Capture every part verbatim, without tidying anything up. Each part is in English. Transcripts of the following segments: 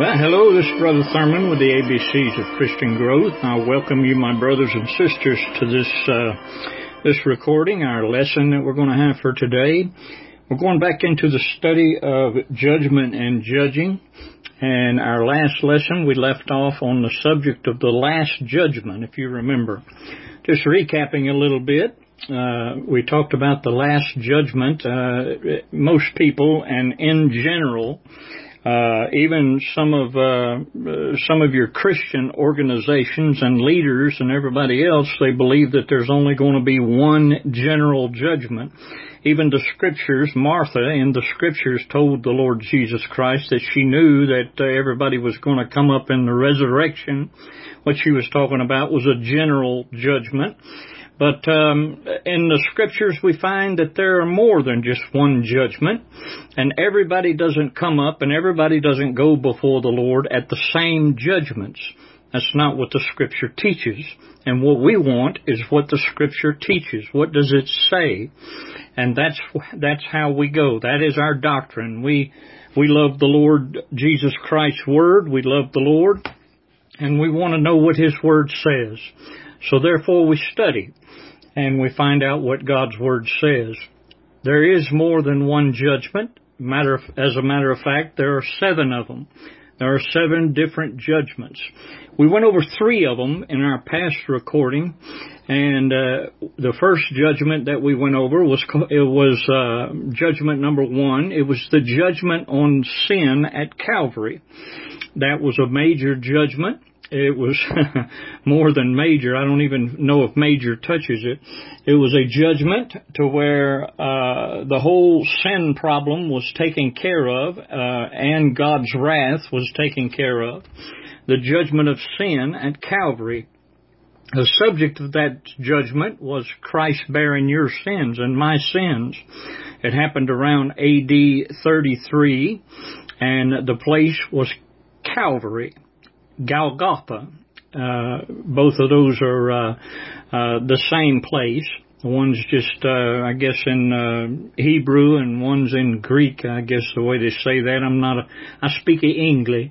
Well, hello, this is Brother Thurman with the A B Cs of Christian Growth. I welcome you, my brothers and sisters, to this uh, this recording, our lesson that we're going to have for today. We're going back into the study of judgment and judging. And our last lesson, we left off on the subject of the last judgment, if you remember. Just recapping a little bit, uh, we talked about the last judgment. Uh, most people, and in general, Uh, even some of, uh, some of your Christian organizations and leaders and everybody else, they believe that there's only going to be one general judgment. Even the scriptures, Martha in the scriptures told the Lord Jesus Christ that she knew that uh, everybody was going to come up in the resurrection. What she was talking about was a general judgment. But um, in the scriptures, we find that there are more than just one judgment, and everybody doesn't come up and everybody doesn't go before the Lord at the same judgments. That's not what the scripture teaches. And what we want is what the scripture teaches. What does it say? And that's that's how we go. That is our doctrine. We we love the Lord Jesus Christ's word. We love the Lord, and we want to know what His word says. So therefore we study, and we find out what God's Word says. There is more than one judgment. Matter of, as a matter of fact, there are seven of them. There are seven different judgments. We went over three of them in our past recording, and uh, the first judgment that we went over was it was uh, judgment number one. It was the judgment on sin at Calvary. That was a major judgment. It was more than major. I don't even know if major touches it. It was a judgment to where uh, the whole sin problem was taken care of, uh, and God's wrath was taken care of. The judgment of sin at Calvary. The subject of that judgment was Christ bearing your sins and my sins. It happened around A D thirty-three, and the place was Calvary. Golgotha. Uh, both of those are uh, uh, the same place. One's just, uh, I guess, in uh, Hebrew, and one's in Greek. I guess the way they say that. I'm not a, I speak English.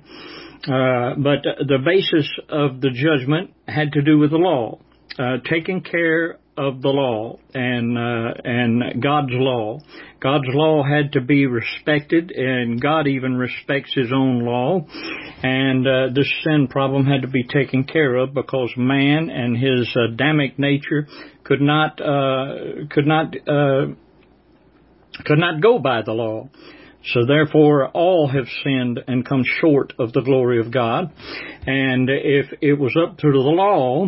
Uh, but the basis of the judgment had to do with the law, uh, taking care of the law and uh, and God's law. God's law had to be respected, and God even respects His own law. And uh, this sin problem had to be taken care of because man and his Adamic nature could not uh, could not uh, could not go by the law. So therefore, all have sinned and come short of the glory of God. And if it was up to the law,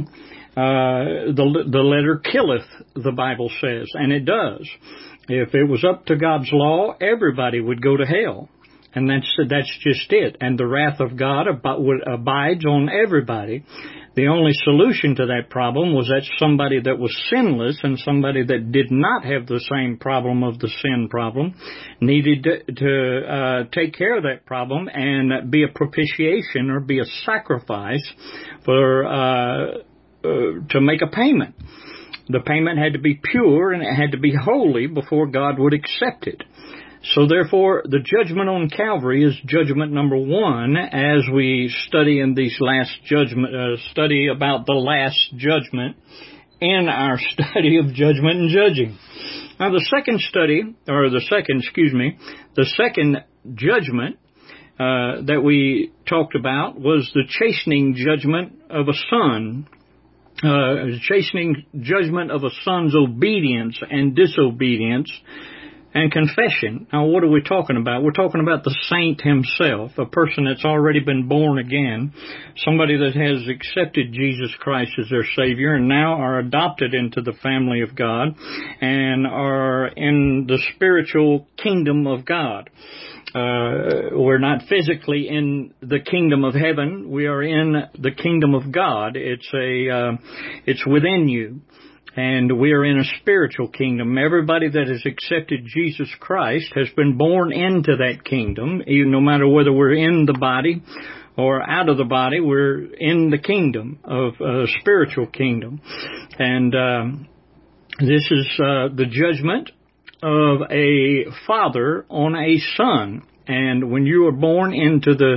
uh, the the letter killeth, the Bible says, and it does. If it was up to God's law, everybody would go to hell. And that's that's just it. And the wrath of God ab- abides on everybody. The only solution to that problem was that somebody that was sinless and somebody that did not have the same problem of the sin problem needed to, to uh, take care of that problem and be a propitiation or be a sacrifice for uh, uh, to make a payment. The payment had to be pure and it had to be holy before God would accept it. So therefore, the judgment on Calvary is judgment number one as we study in these last judgment, uh, study about the last judgment in our study of judgment and judging. Now the second study, or the second, excuse me, the second judgment uh, that we talked about was the chastening judgment of a son. Uh, chastening judgment of a son's obedience and disobedience and confession. Now, what are we talking about? We're talking about the saint himself, a person that's already been born again, somebody that has accepted Jesus Christ as their Savior and now are adopted into the family of God and are in the spiritual kingdom of God. Uh, we're not physically in the kingdom of heaven. We are in the kingdom of God. It's a, uh, it's within you. And we are in a spiritual kingdom. Everybody that has accepted Jesus Christ has been born into that kingdom. Even no matter whether we're in the body or out of the body, we're in the kingdom of a spiritual kingdom. And um, this is uh, the judgment of a father on a son. And when you are born into the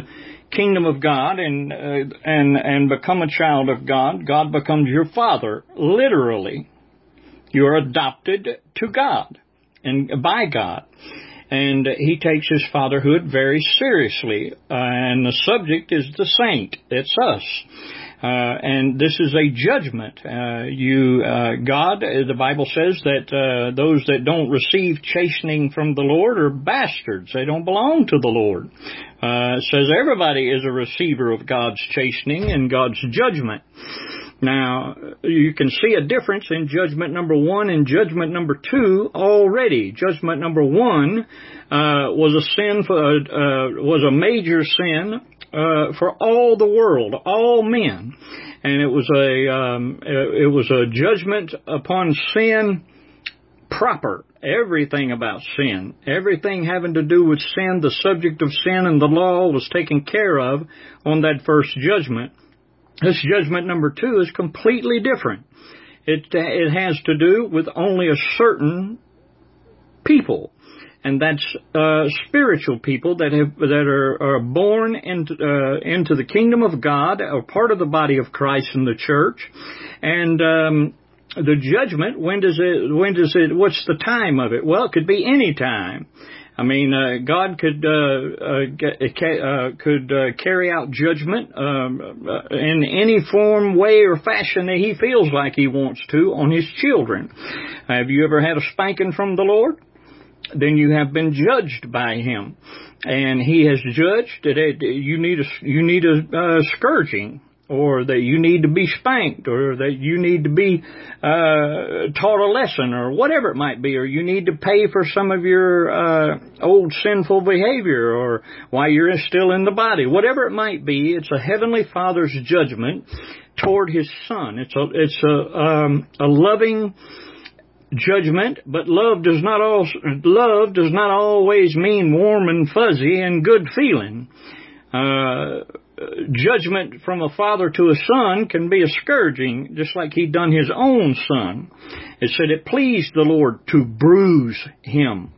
kingdom of God and uh, and and become a child of God, God becomes your father, literally. You're adopted to God and by God. And he takes his fatherhood very seriously. Uh, and the subject is the saint. It's us. Uh, and this is a judgment. Uh, you, uh, God, the Bible says that, uh, those that don't receive chastening from the Lord are bastards. They don't belong to the Lord. Uh, it says everybody is a receiver of God's chastening and God's judgment. Now, you can see a difference in judgment number one and judgment number two already. Judgment number one, uh, was a sin for, uh, was a major sin, uh, for all the world, all men. And it was a, um, it was a judgment upon sin proper. Everything about sin, everything having to do with sin, the subject of sin and the law was taken care of on that first judgment. This judgment number two is completely different. It, it has to do with only a certain people, and that's uh, spiritual people that have that are, are born into uh, into the kingdom of God, or part of the body of Christ in the church. And um, the judgment, when does it? When does it? What's the time of it? Well, it could be any time. I mean, uh, God could uh, uh, uh, could uh, carry out judgment um, uh, in any form, way, or fashion that He feels like He wants to on His children. Have you ever had a spanking from the Lord? Then you have been judged by Him, and He has judged that you need a you need a uh, scourging, or that you need to be spanked, or that you need to be uh taught a lesson, or whatever it might be, or you need to pay for some of your uh old sinful behavior, or while you're still in the body. Whatever it might be, it's a Heavenly Father's judgment toward His Son. It's a it's a um a loving judgment, but love does not also love does not always mean warm and fuzzy and good feeling. Uh Judgment from a father to a son can be a scourging, just like He done His own Son. It said it pleased the Lord to bruise Him.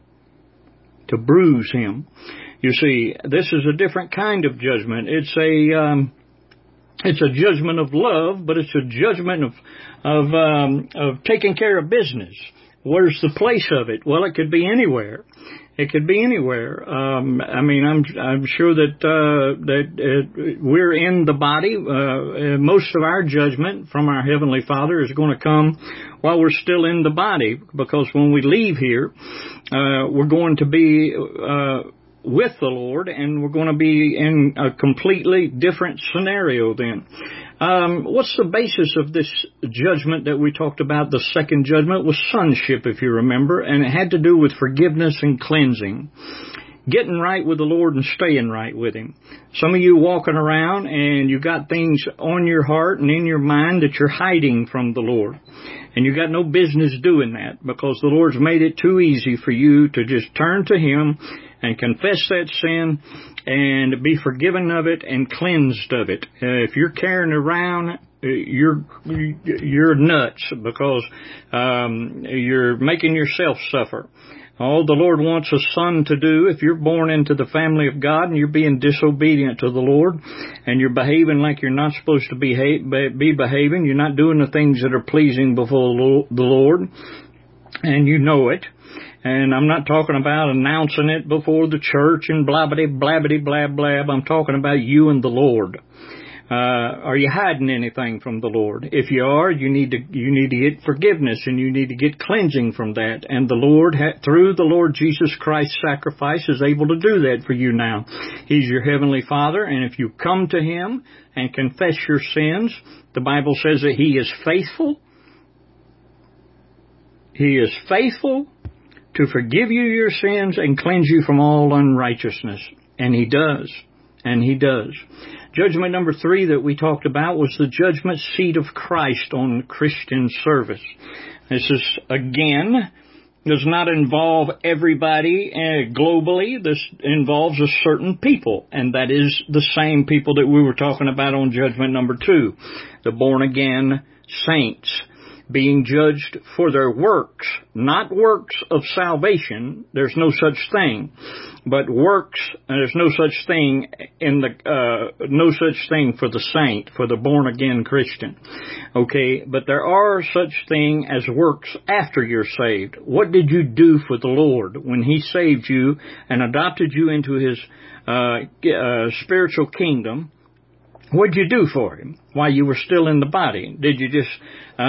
To bruise Him. You see, this is a different kind of judgment. It's a um, it's a judgment of love, but it's a judgment of of um, of taking care of business. Where's the place of it? Well, it could be anywhere. It could be anywhere. Um, I mean, I'm I'm sure that uh, that uh, we're in the body. Uh, most of our judgment from our Heavenly Father is going to come while we're still in the body, because when we leave here, uh, we're going to be uh, with the Lord, and we're going to be in a completely different scenario then. Um, what's the basis of this judgment that we talked about? The second judgment was sonship, if you remember, and it had to do with forgiveness and cleansing. Getting right with the Lord and staying right with Him. Some of you walking around and you got things on your heart and in your mind that you're hiding from the Lord. And you got no business doing that, because the Lord's made it too easy for you to just turn to Him and confess that sin and be forgiven of it and cleansed of it. Uh, if you're carrying around, you're you're nuts, because um, you're making yourself suffer. All the Lord wants a son to do, if you're born into the family of God and you're being disobedient to the Lord, and you're behaving like you're not supposed to behave, be behaving, you're not doing the things that are pleasing before the Lord, and you know it. And I'm not talking about announcing it before the church and blabbity, blabbity, blab, blab. I'm talking about you and the Lord. Uh, are you hiding anything from the Lord? If you are, you need to, you need to get forgiveness, and you need to get cleansing from that. And the Lord, through the Lord Jesus Christ's sacrifice, is able to do that for you now. He's your Heavenly Father, and if you come to Him and confess your sins, the Bible says that He is faithful. He is faithful to forgive you your sins and cleanse you from all unrighteousness. And He does. And He does. Judgment number three that we talked about was the judgment seat of Christ on Christian service. This is, again, does not involve everybody uh, globally. This involves a certain people, and that is the same people that we were talking about on judgment number two, the born-again saints, being judged for their works, not works of salvation. There's no such thing. but works, there's no such thing in the, uh, no such thing for the saint, for the born again Christian. Okay, but there are such thing as works after you're saved. What did you do for the Lord when He saved you and adopted you into His uh, uh spiritual kingdom? What'd you do for Him while you were still in the body? Did you just uh,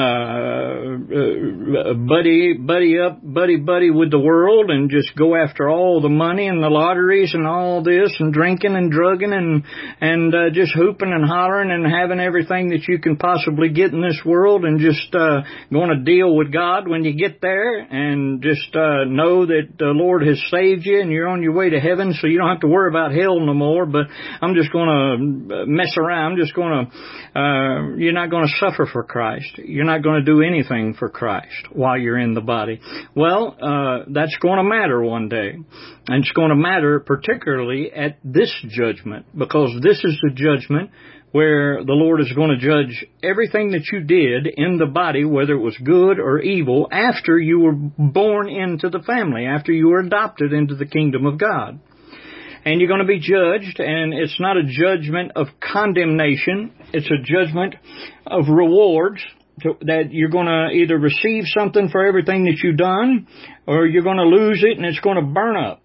uh buddy buddy up buddy buddy with the world and just go after all the money and the lotteries and all this and drinking and drugging and and uh, just hooping and hollering and having everything that you can possibly get in this world and just uh going to deal with God when you get there and just uh know that the Lord has saved you and you're on your way to heaven, so you don't have to worry about hell no more? But I'm just going to mess around. I'm just going to uh you're not going to suffer for Christ. You're not going to do anything for Christ while you're in the body. Well, uh, that's going to matter one day. And it's going to matter particularly at this judgment, because this is the judgment where the Lord is going to judge everything that you did in the body, whether it was good or evil, after you were born into the family, after you were adopted into the kingdom of God. And you're going to be judged, and it's not a judgment of condemnation. It's a judgment of rewards, to, that you're going to either receive something for everything that you've done, or you're going to lose it and it's going to burn up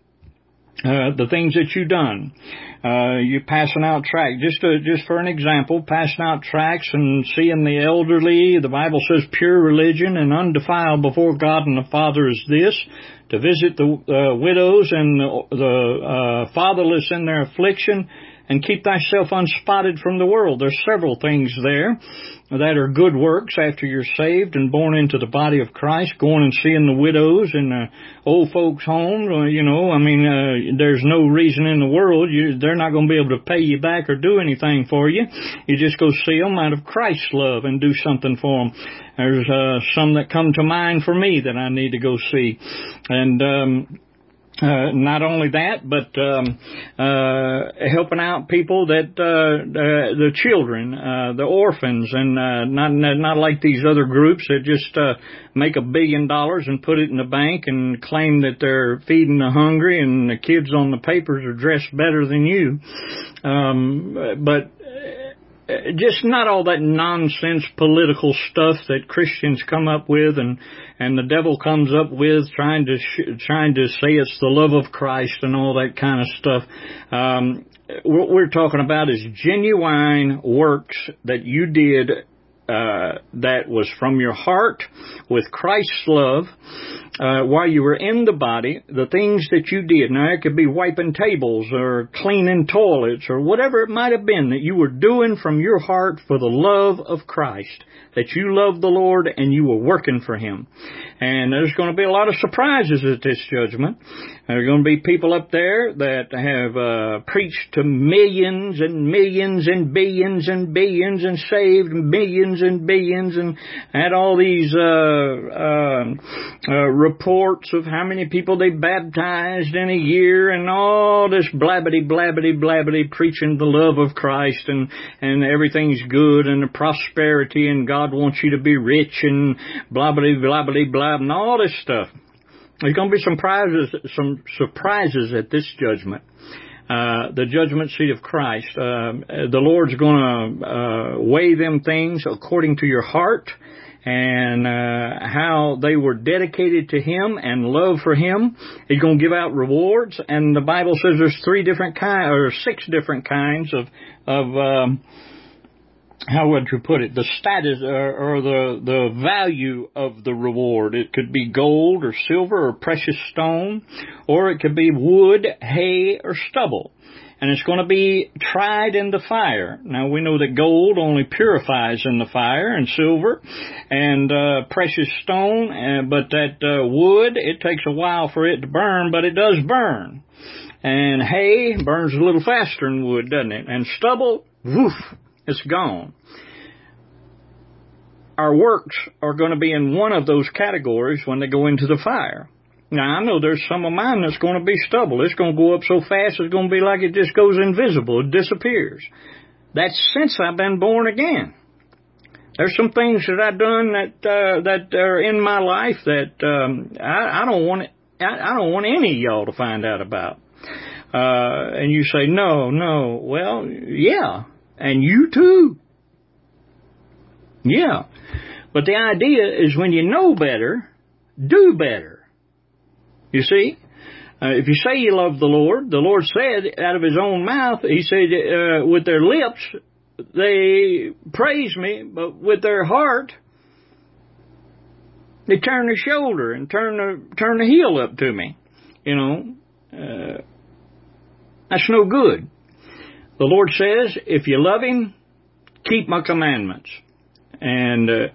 uh, the things that you've done. Uh, you're passing out tracts. Just to, just for an example, passing out tracts and seeing the elderly. The Bible says pure religion and undefiled before God and the Father is this, to visit the uh, widows and the, the uh, fatherless in their affliction, and keep thyself unspotted from the world. There's several things there that are good works after you're saved and born into the body of Christ. Going and seeing the widows in the old folks' home, you know, I mean, uh, there's no reason in the world. You, they're not going to be able to pay you back or do anything for you. You just go see them out of Christ's love and do something for them. There's uh, some that come to mind for me that I need to go see. And um Uh, not only that, but um, uh, helping out people that uh, uh, the children, uh, the orphans, and uh, not not like these other groups that just uh, make a billion dollars and put it in the bank and claim that they're feeding the hungry, and the kids on the papers are dressed better than you. Um, but just not all that nonsense political stuff that Christians come up with and and the devil comes up with, trying to sh- trying to say it's the love of Christ and all that kind of stuff. Um, what we're talking about is genuine works that you did uh, that was from your heart with Christ's love uh, while you were in the body. The things that you did, now it could be wiping tables or cleaning toilets or whatever it might have been that you were doing from your heart for the love of Christ, that you loved the Lord and you were working for Him. And there's going to be a lot of surprises at this judgment. There are going to be people up there that have uh, preached to millions and millions and billions and billions and saved millions and billions and had all these uh, uh, uh, reports of how many people they baptized in a year and all this blabbity, blabbity, blabbity, preaching the love of Christ and, and everything's good and the prosperity and God wants you to be rich and blabbity, blabbity, blab and all this stuff. There's going to be some prizes, some surprises at this judgment. Uh, the judgment seat of Christ. Uh, the Lord's going to uh, weigh them things according to your heart and uh, how they were dedicated to Him and love for Him. He's going to give out rewards, and the Bible says there's three different kinds or six different kinds of of um, how would you put it? The status or, or the the value of the reward. It could be gold or silver or precious stone, or it could be wood, hay, or stubble. And it's going to be tried in the fire. Now, we know that gold only purifies in the fire, and silver, and uh, precious stone. Uh, but that uh, wood, it takes a while for it to burn, but it does burn. And hay burns a little faster than wood, doesn't it? And stubble, woof, it's gone. Our works are going to be in one of those categories when they go into the fire. Now, I know there's some of mine that's going to be stubble. It's going to go up so fast, it's going to be like it just goes invisible. It disappears. That's since I've been born again. There's some things that I've done that uh, that are in my life that um, I, I don't want I, I don't want any of y'all to find out about. Uh, and you say, no, no. Well, yeah. And you too. Yeah. But the idea is when you know better, do better. You see? Uh, if you say you love the Lord, the Lord said out of His own mouth, He said, uh, with their lips, they praise me, but with their heart, they turn their shoulder and turn the, turn the heel up to me. You know, uh, that's no good. The Lord says, if you love Him, keep my commandments. And uh,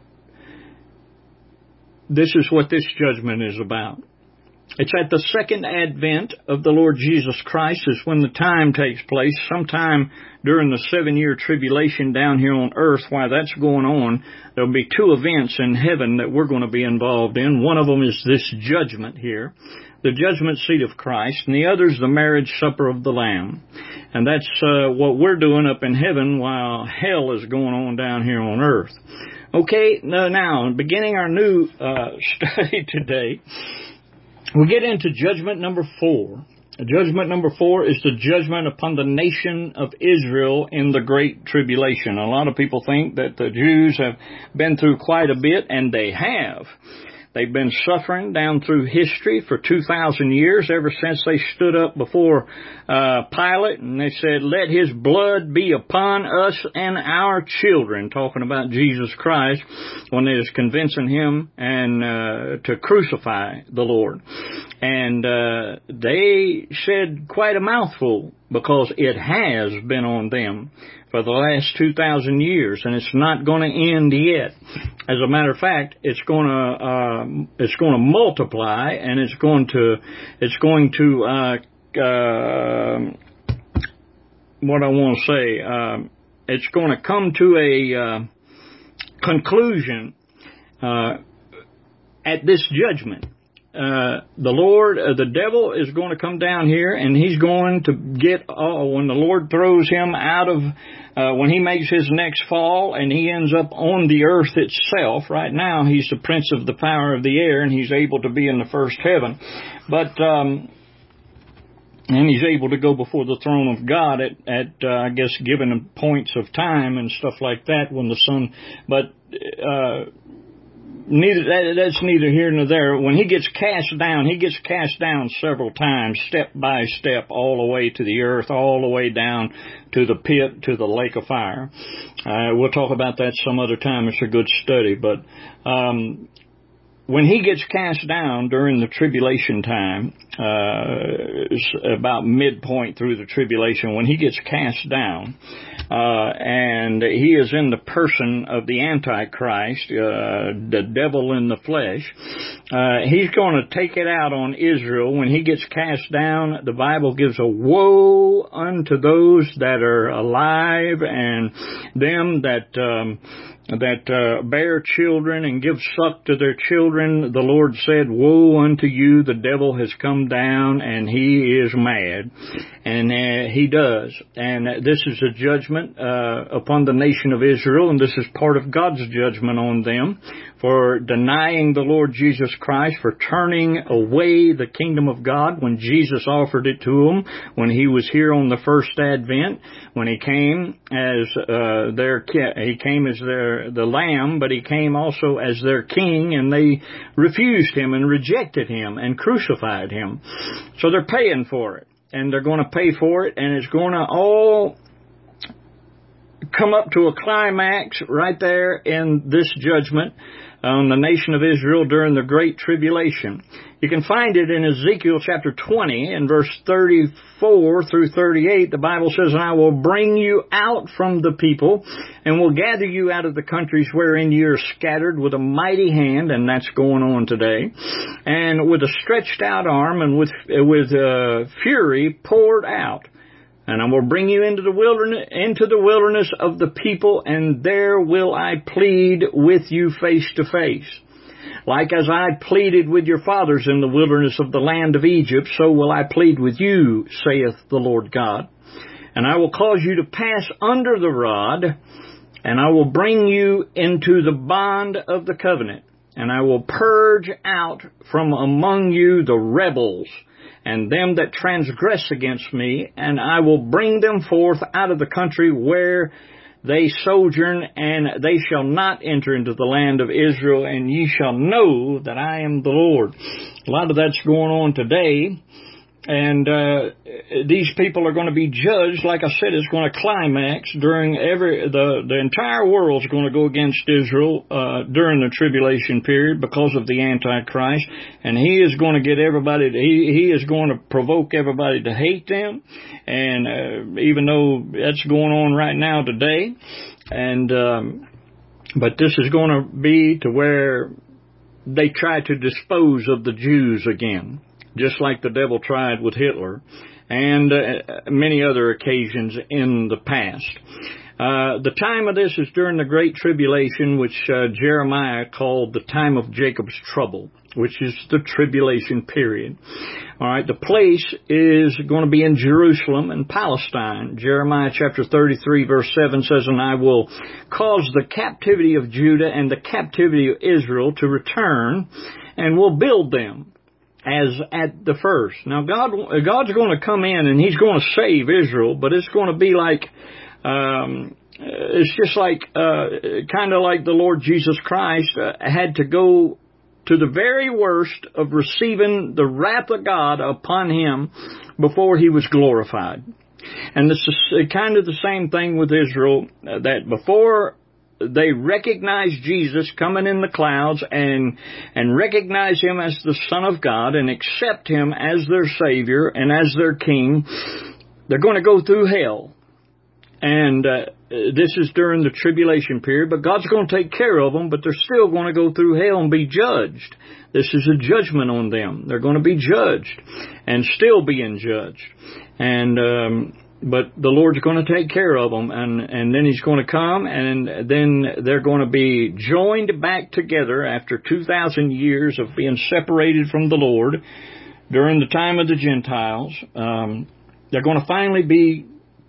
this is what this judgment is about. It's at the second advent of the Lord Jesus Christ is when the time takes place, sometime during the seven-year tribulation down here on earth. While that's going on, there'll be two events in heaven that we're going to be involved in. One of them is this judgment here, the judgment seat of Christ, and the other is the marriage supper of the Lamb. And that's uh, what we're doing up in heaven while hell is going on down here on earth. Okay, now, beginning our new uh, study today, we get into judgment number four. Judgment number four is the judgment upon the nation of Israel in the Great Tribulation. A lot of people think that the Jews have been through quite a bit, and they have. They've been suffering down through history for two thousand years, ever since they stood up before uh, Pilate, and they said, let His blood be upon us and our children, talking about Jesus Christ, when they was convincing Him and uh, to crucify the Lord. And uh, they said quite a mouthful, because it has been on them for the last two thousand years, and it's not going to end yet. As a matter of fact, it's going to uh, it's going to multiply, and it's going to it's going to uh, uh, what I want to say. Uh, it's going to come to a uh, conclusion uh, at this judgment. Uh, the Lord, uh, the devil is going to come down here, and he's going to get, oh, when the Lord throws him out of, uh, when He makes his next fall, and he ends up on the earth itself. Right now, he's the prince of the power of the air, and he's able to be in the first heaven. But, um, and he's able to go before the throne of God at, at uh, I guess, given points of time and stuff like that when the sun, but, uh, Neither that, that's neither here nor there. When he gets cast down, he gets cast down several times, step by step, all the way to the earth, all the way down to the pit, to the lake of fire. Uh, we'll talk about that some other time. It's a good study. But um, when he gets cast down during the tribulation time, uh, about midpoint through the tribulation, when he gets cast down, Uh, and he is in the person of the Antichrist, uh, the devil in the flesh. Uh, he's going to take it out on Israel. When he gets cast down, the Bible gives a woe unto those that are alive and them that, um, that uh, bear children and give suck to their children. The Lord said, woe unto you, the devil has come down and he is mad. And uh, he does. And uh, this is a judgment uh, upon the nation of Israel, and this is part of God's judgment on them for denying the Lord Jesus Christ, for turning away the kingdom of God when Jesus offered it to them, when He was here on the first advent, when He came as uh, their He came as their the Lamb, but He came also as their King, and they refused Him and rejected Him and crucified Him. So they're paying for it. And they're going to pay for it, and it's going to all come up to a climax right there in this judgment on the nation of Israel during the Great Tribulation. You can find it in Ezekiel chapter twenty and verse thirty-four through thirty-eight. The Bible says, and I will bring you out from the people and will gather you out of the countries wherein you are scattered with a mighty hand, and that's going on today, and with a stretched out arm and with, with uh, fury poured out. And I will bring you into the wilderness, into the wilderness of the people, and there will I plead with you face to face. Like as I pleaded with your fathers in the wilderness of the land of Egypt, so will I plead with you, saith the Lord God. And I will cause you to pass under the rod, and I will bring you into the bond of the covenant. And I will purge out from among you the rebels, and them that transgress against me, and I will bring them forth out of the country where they sojourn, and they shall not enter into the land of Israel, and ye shall know that I am the Lord. A lot of that's going on today, and uh, these people are going to be judged. Like I said, it's going to climax during every, the, the entire world's going to go against Israel uh, during the tribulation period because of the Antichrist, and he is going to get everybody, to, he, he is going to provoke everybody to hate them, and uh, even though that's going on right now today, and um, but this is going to be to where they try to dispose of the Jews again, just like the devil tried with Hitler and uh, many other occasions in the past. Uh, the time of this is during the Great Tribulation, which uh, Jeremiah called the time of Jacob's trouble, which is the tribulation period. All right, the place is going to be in Jerusalem and Palestine. Jeremiah chapter thirty-three verse seven says, and I will cause the captivity of Judah and the captivity of Israel to return, and will build them as at the first. Now, God, God's going to come in and He's going to save Israel, but it's going to be like, um, it's just like, uh, kind of like the Lord Jesus Christ uh, had to go to the very worst of receiving the wrath of God upon Him before He was glorified. And this is kind of the same thing with Israel, uh, that before they recognize Jesus coming in the clouds and and recognize Him as the Son of God and accept Him as their Savior and as their King, they're going to go through hell. And uh, this is during the tribulation period, but God's going to take care of them, but they're still going to go through hell and be judged. This is a judgment on them. They're going to be judged and still being judged. And um But the Lord's going to take care of them, and, and then He's going to come, and then they're going to be joined back together after two thousand years of being separated from the Lord during the time of the Gentiles. Um, they're going to finally be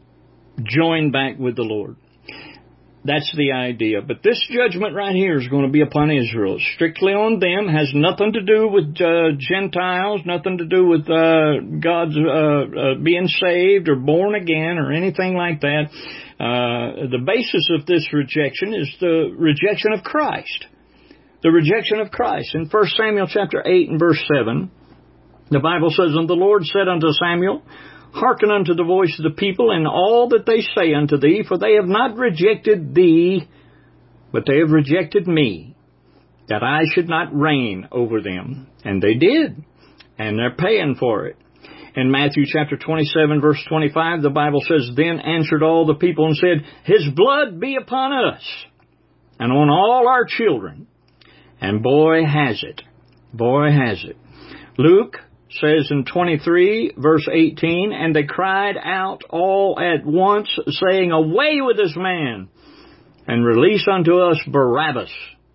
joined back with the Lord. That's the idea. But this judgment right here is going to be upon Israel. It's strictly on them. Has nothing to do with uh, Gentiles, nothing to do with uh, God's uh, uh, being saved or born again or anything like that. Uh, the basis of this rejection is the rejection of Christ. The rejection of Christ. In First Samuel chapter eight and verse seven, the Bible says, and the Lord said unto Samuel, hearken unto the voice of the people and all that they say unto thee, for they have not rejected thee, but they have rejected me, that I should not reign over them. And they did, and they're paying for it. In Matthew chapter twenty-seven, verse twenty-five, the Bible says, then answered all the people and said, His blood be upon us, and on all our children. And boy has it. Boy has it. Luke says in twenty-three, verse eighteen, and they cried out all at once, saying, away with this man, and release unto us Barabbas.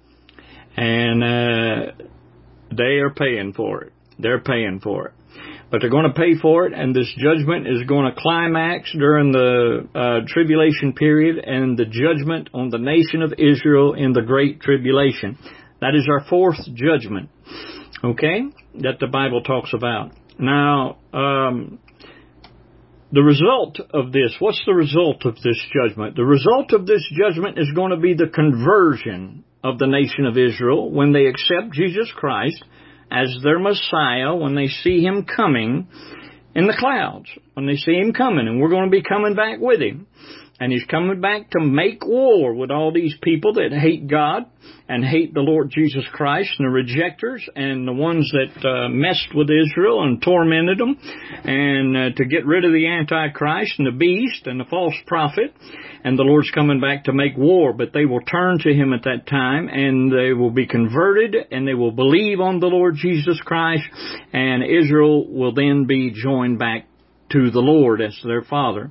And uh, they are paying for it. They're paying for it. But they're going to pay for it, and this judgment is going to climax during the uh, tribulation period and the judgment on the nation of Israel in the Great Tribulation. That is our fourth judgment. Okay, that the Bible talks about. Now, um, the result of this, what's the result of this judgment? The result of this judgment is going to be the conversion of the nation of Israel when they accept Jesus Christ as their Messiah, when they see Him coming in the clouds, when they see Him coming, and we're going to be coming back with Him. And He's coming back to make war with all these people that hate God and hate the Lord Jesus Christ, and the rejectors and the ones that uh, messed with Israel and tormented them, and uh, to get rid of the Antichrist and the beast and the false prophet. And the Lord's coming back to make war, but they will turn to Him at that time, and they will be converted, and they will believe on the Lord Jesus Christ, and Israel will then be joined back to the Lord as their Father,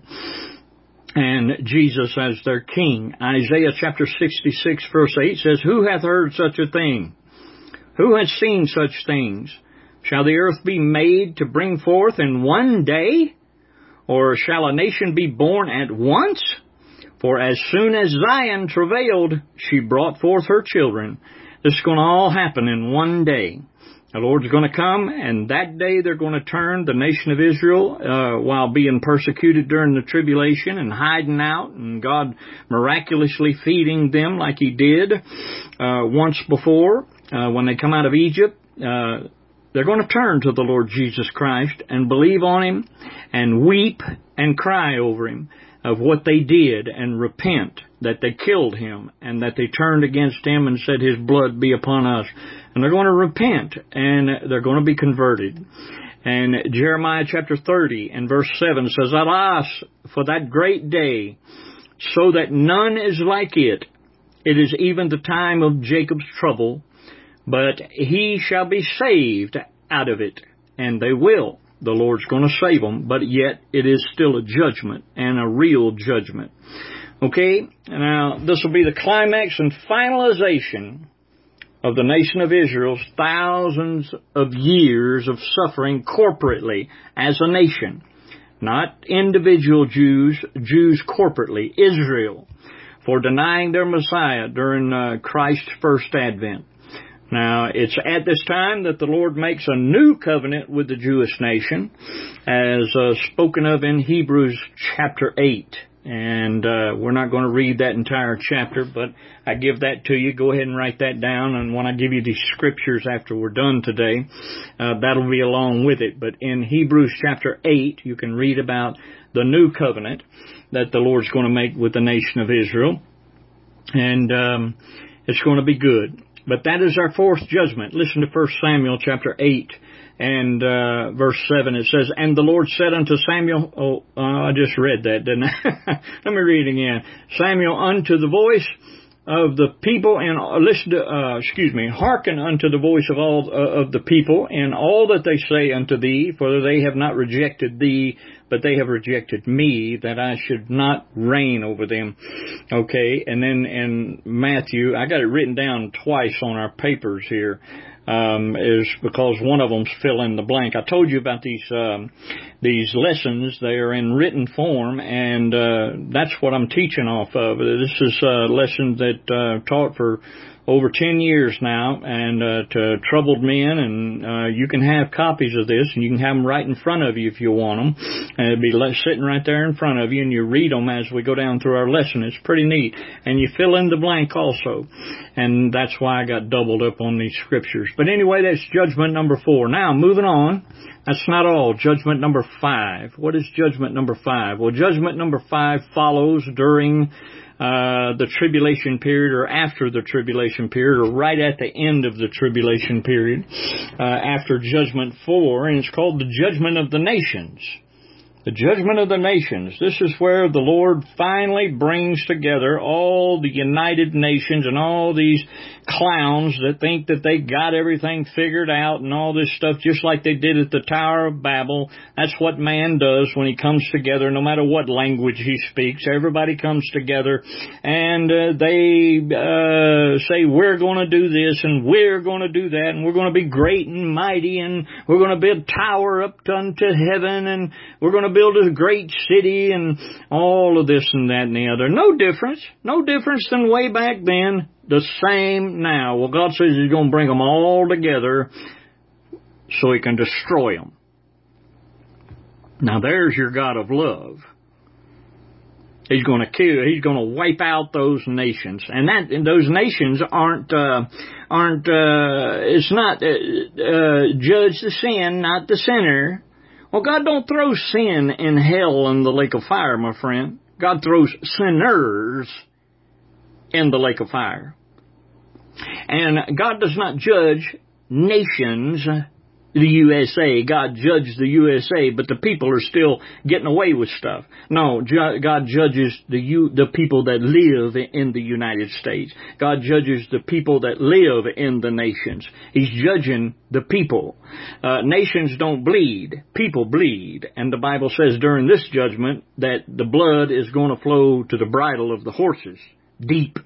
and Jesus as their King. Isaiah chapter sixty-six verse eight says, who hath heard such a thing? Who hath seen such things? Shall the earth be made to bring forth in one day? Or shall a nation be born at once? For as soon as Zion travailed, she brought forth her children. This is going to all happen in one day. The Lord's going to come, and that day they're going to turn the nation of Israel uh, while being persecuted during the tribulation and hiding out, and God miraculously feeding them like He did uh, once before uh, when they come out of Egypt. Uh, they're going to turn to the Lord Jesus Christ and believe on Him and weep and cry over Him of what they did and repent that they killed Him and that they turned against Him and said His blood be upon us. And they're going to repent, and they're going to be converted. And Jeremiah chapter thirty and verse seven says, Alas, for that great day, so that none is like it. It is even the time of Jacob's trouble, but he shall be saved out of it. And they will. The Lord's going to save them, but yet it is still a judgment, and a real judgment. Okay, now this will be the climax and finalization of the nation of Israel's thousands of years of suffering corporately as a nation. Not individual Jews, Jews corporately, Israel, for denying their Messiah during uh, Christ's first advent. Now, it's at this time that the Lord makes a new covenant with the Jewish nation, as uh, spoken of in Hebrews chapter eight. And uh, we're not going to read that entire chapter, but I give that to you. Go ahead and write that down. And when I give you these scriptures after we're done today, uh, that'll be along with it. But in Hebrews chapter eight, you can read about the new covenant that the Lord's going to make with the nation of Israel. And um, it's going to be good. But that is our fourth judgment. Listen to First Samuel chapter eight. And uh verse seven, it says, And the Lord said unto Samuel, oh, uh, I just read that, didn't I? Let me read it again. Samuel, unto the voice of the people, and uh, listen to, uh, excuse me, hearken unto the voice of all uh, of the people, and all that they say unto thee, for they have not rejected thee, but they have rejected me, that I should not reign over them. Okay, and then in Matthew, I got it written down twice on our papers here. Um, is because one of them's fill in the blank. I told you about these um, these lessons. They are in written form, and uh, that's what I'm teaching off of. This is a lesson that uh, I've taught for over ten years now, and uh, to troubled men, and uh, you can have copies of this, and you can have them right in front of you if you want them, and it'll be sitting right there in front of you, and you read them as we go down through our lesson. It's pretty neat, and you fill in the blank also, and that's why I got doubled up on these scriptures. But anyway, that's judgment number four. Now, moving on, that's not all. Judgment number five. What is judgment number five? Well, judgment number five follows during Uh, the tribulation period, or after the tribulation period, or right at the end of the tribulation period, uh, after judgment four, and it's called the judgment of the nations. The judgment of the nations. This is where the Lord finally brings together all the United Nations and all these clowns that think that they got everything figured out and all this stuff, just like they did at the Tower of Babel. That's what man does when he comes together, no matter what language he speaks. Everybody comes together, and uh, they uh, say, we're going to do this, and we're going to do that, and we're going to be great and mighty, and we're going to build a tower up unto heaven, and we're going to build a great city, and all of this and that and the other. No difference. No difference than way back then. The same now. Well, God says He's going to bring them all together so He can destroy them. Now, there's your God of love. He's going to kill. He's going to wipe out those nations, and that and those nations aren't uh, aren't. Uh, it's not uh, uh, judge the sin, not the sinner. Well, God don't throw sin in hell in the lake of fire, my friend. God throws sinners in the lake of fire. And God does not judge nations, the U S A. God judged the U S A, but the people are still getting away with stuff. No, God judges the U, the people that live in the United States. God judges the people that live in the nations. He's judging the people. Uh, nations don't bleed. People bleed. And the Bible says during this judgment that the blood is going to flow to the bridle of the horses. Deep.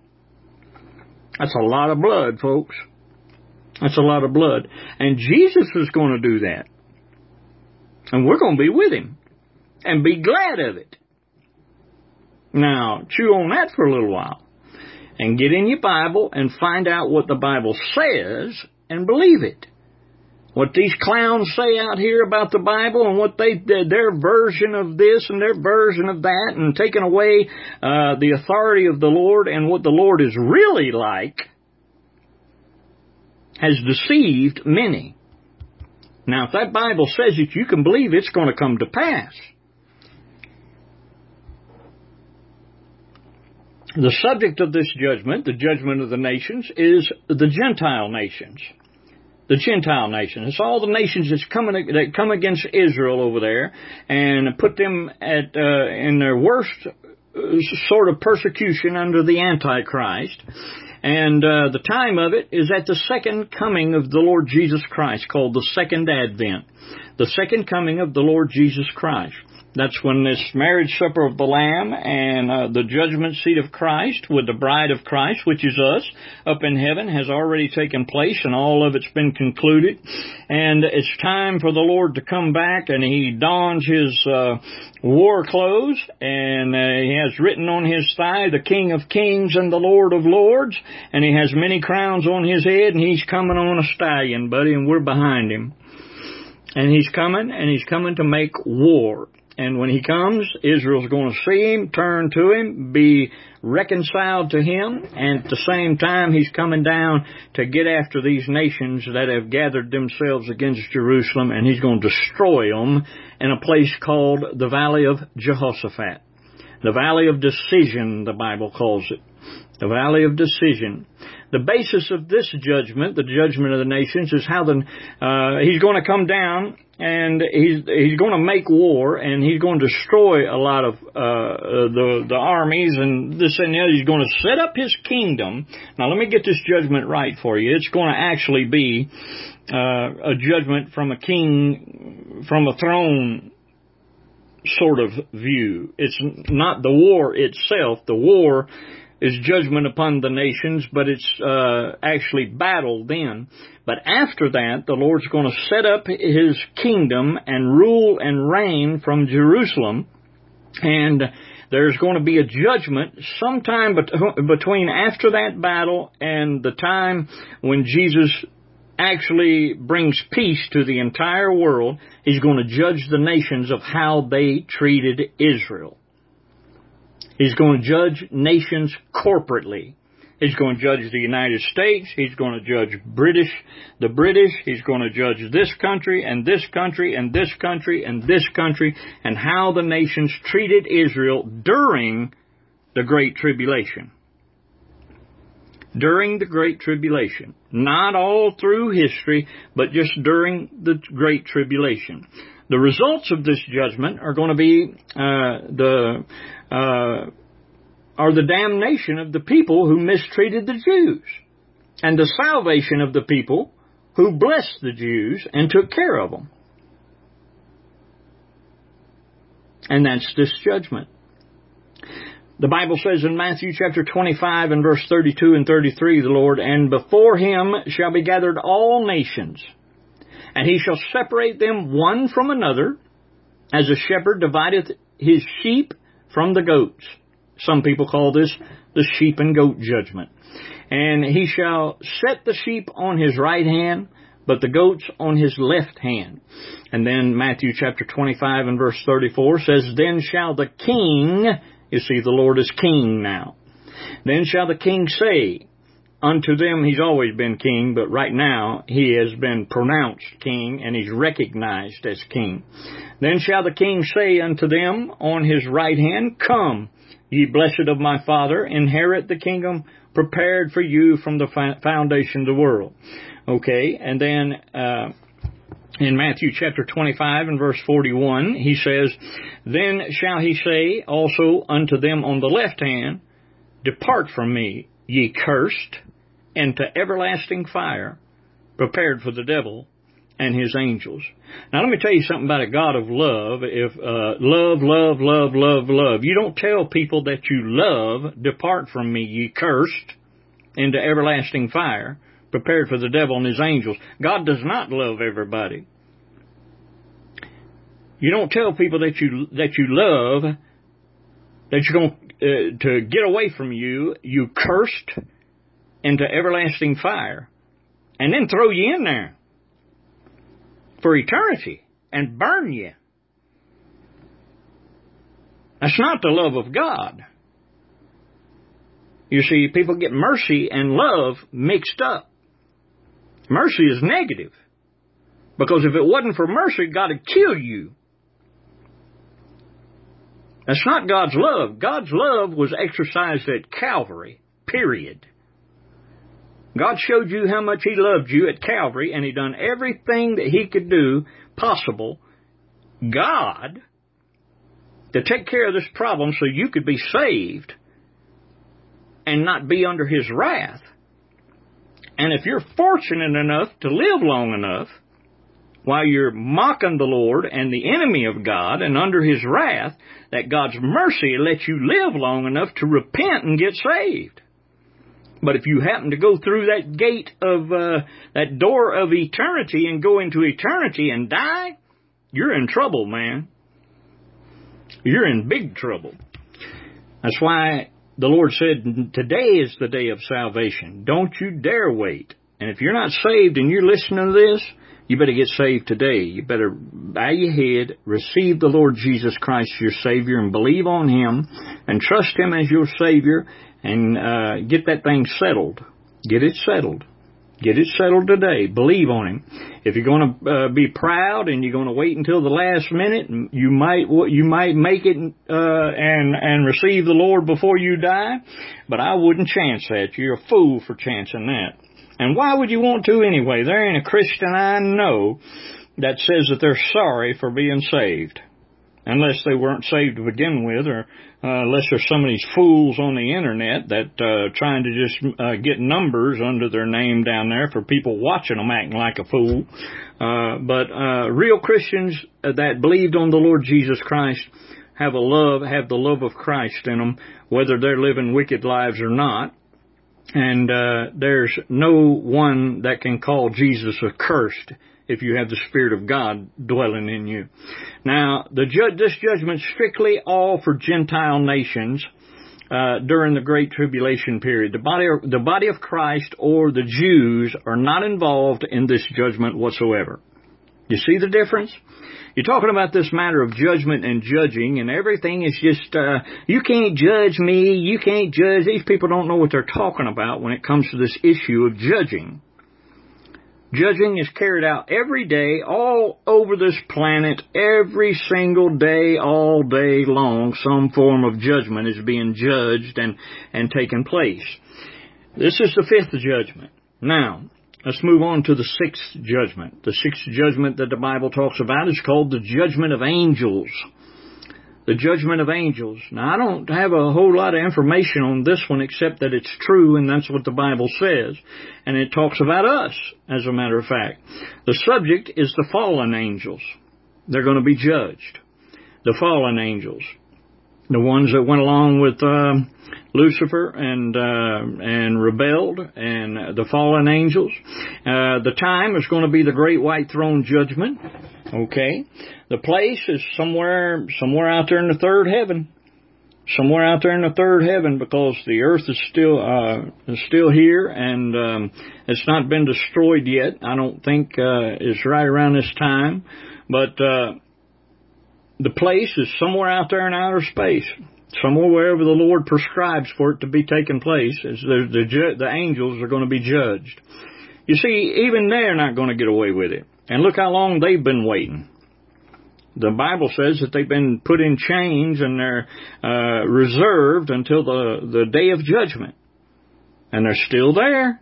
That's a lot of blood, folks. That's a lot of blood. And Jesus is going to do that. And we're going to be with Him. And be glad of it. Now, chew on that for a little while. and get in your Bible and find out what the Bible says and believe it. What these clowns say out here about the Bible and what they their version of this and their version of that, and taking away uh, the authority of the Lord and what the Lord is really like, has deceived many. Now, if that Bible says it, you can believe it's going to come to pass. The subject of this judgment, the judgment of the nations, is the Gentile nations. The Gentile nations. It's all the nations that's coming, that come against Israel over there and put them at uh, in their worst sort of persecution under the Antichrist. And uh, the time of it is at the second coming of the Lord Jesus Christ, called the Second Advent. The second coming of the Lord Jesus Christ. That's when this marriage supper of the Lamb and uh, the judgment seat of Christ with the bride of Christ, which is us, up in heaven, has already taken place, and all of it's been concluded. And it's time for the Lord to come back, and He dons His uh, war clothes, and uh, He has written on His thigh, the King of Kings and the Lord of Lords, and He has many crowns on His head, and He's coming on a stallion, buddy, and we're behind Him. And He's coming, and He's coming to make war. And when He comes, Israel's going to see Him, turn to Him, be reconciled to Him, and at the same time He's coming down to get after these nations that have gathered themselves against Jerusalem, and He's going to destroy them in a place called the Valley of Jehoshaphat. The Valley of Decision, the Bible calls it. The Valley of Decision. The basis of this judgment, the judgment of the nations, is how the uh, He's going to come down and He's He's going to make war, and He's going to destroy a lot of uh, the the armies and this and that. He's going to set up His kingdom. Now, let me get this judgment right for you. It's going to actually be uh, a judgment from a king, from a throne sort of view. It's not the war itself. The war is judgment upon the nations, but it's uh, actually battle then. But after that, the Lord's going to set up His kingdom and rule and reign from Jerusalem, and there's going to be a judgment sometime bet- between after that battle and the time when Jesus actually brings peace to the entire world. He's going to judge the nations of how they treated Israel. He's going to judge nations corporately. He's going to judge the United States. He's going to judge British, the British. He's going to judge this country and this country and this country and this country, and how the nations treated Israel during the Great Tribulation. During the Great Tribulation. Not all through history, but just during the Great Tribulation. The results of this judgment are going to be uh, the uh, are the damnation of the people who mistreated the Jews, and the salvation of the people who blessed the Jews and took care of them. And that's this judgment. The Bible says in Matthew chapter twenty-five and verse thirty-two and thirty-three, the Lord, "And before Him shall be gathered all nations, and He shall separate them one from another, as a shepherd divideth his sheep from the goats." Some people call this the sheep and goat judgment. "And He shall set the sheep on His right hand, but the goats on His left hand." And then Matthew chapter twenty-five and verse thirty-four says, "Then shall the king," you see, the Lord is king now, "then shall the king say unto them," He's always been king, but right now He has been pronounced king, and He's recognized as king. "Then shall the king say unto them on His right hand, Come, ye blessed of my Father, inherit the kingdom prepared for you from the foundation of the world." Okay, and then uh, in Matthew chapter twenty-five and verse forty-one, He says, "Then shall He say also unto them on the left hand, Depart from me, ye cursed, into everlasting fire, prepared for the devil and his angels." Now, let me tell you something about a God of love. If uh, love, love, love, love, love. You don't tell people that you love, "Depart from me, ye cursed, into everlasting fire, prepared for the devil and his angels." God does not love everybody. You don't tell people that you that you love that you're going uh, to get away from you, you cursed into everlasting fire, and then throw you in there for eternity and burn you. That's not the love of God. You see, people get mercy and love mixed up. Mercy is negative, because if it wasn't for mercy, God would kill you. That's not God's love. God's love was exercised at Calvary, period. God showed you how much He loved you at Calvary, and He done everything that He could do possible, God, to take care of this problem so you could be saved and not be under His wrath. And if you're fortunate enough to live long enough, while you're mocking the Lord and the enemy of God and under His wrath, that God's mercy lets you live long enough to repent and get saved. But if you happen to go through that gate of, uh, that door of eternity and go into eternity and die, you're in trouble, man. You're in big trouble. That's why the Lord said, today is the day of salvation. Don't you dare wait. And if you're not saved and you're listening to this, you better get saved today. You better bow your head, receive the Lord Jesus Christ, your Savior, and believe on Him, and trust Him as your Savior, and uh, get that thing settled. Get it settled. Get it settled today. Believe on Him. If you're going to uh, be proud and you're going to wait until the last minute, you might you might make it uh, and and receive the Lord before you die, but I wouldn't chance that. You're a fool for chancing that. And why would you want to anyway? There ain't a Christian I know that says that they're sorry for being saved, unless they weren't saved to begin with, or uh, unless there's some of these fools on the internet that uh, trying to just uh, get numbers under their name down there for people watching them acting like a fool. Uh, but uh, real Christians that believed on the Lord Jesus Christ have a love, have the love of Christ in them, whether they're living wicked lives or not. And uh, there's no one that can call Jesus accursed if you have the Spirit of God dwelling in you. Now, the ju- this judgment is strictly all for Gentile nations uh, during the Great Tribulation period. The body, of, the body of Christ or the Jews are not involved in this judgment whatsoever. You see the difference? You're talking about this matter of judgment and judging, and everything is just, uh, you can't judge me, you can't judge. These people don't know what they're talking about when it comes to this issue of judging. Judging is carried out every day, all over this planet, every single day, all day long. Some form of judgment is being judged and, and taking place. This is the fifth judgment. Now, let's move on to the sixth judgment. The sixth judgment that the Bible talks about is called the judgment of angels. The judgment of angels. Now, I don't have a whole lot of information on this one except that it's true, and that's what the Bible says. And it talks about us, as a matter of fact. The subject is the fallen angels. They're going to be judged. The fallen angels. The ones that went along with uh, Lucifer and uh, and rebelled, and the fallen angels. Uh, the time is going to be the great white throne judgment. Okay, the place is somewhere somewhere out there in the third heaven, somewhere out there in the third heaven, because the earth is still uh, is still here, and um, it's not been destroyed yet. I don't think uh, it's right around this time, but. Uh, The place is somewhere out there in outer space, somewhere wherever the Lord prescribes for it to be taking place. Is the, the, ju- the angels are going to be judged. You see, even they're not going to get away with it. And look how long they've been waiting. The Bible says that they've been put in chains and they're uh, reserved until the, the day of judgment. And they're still there.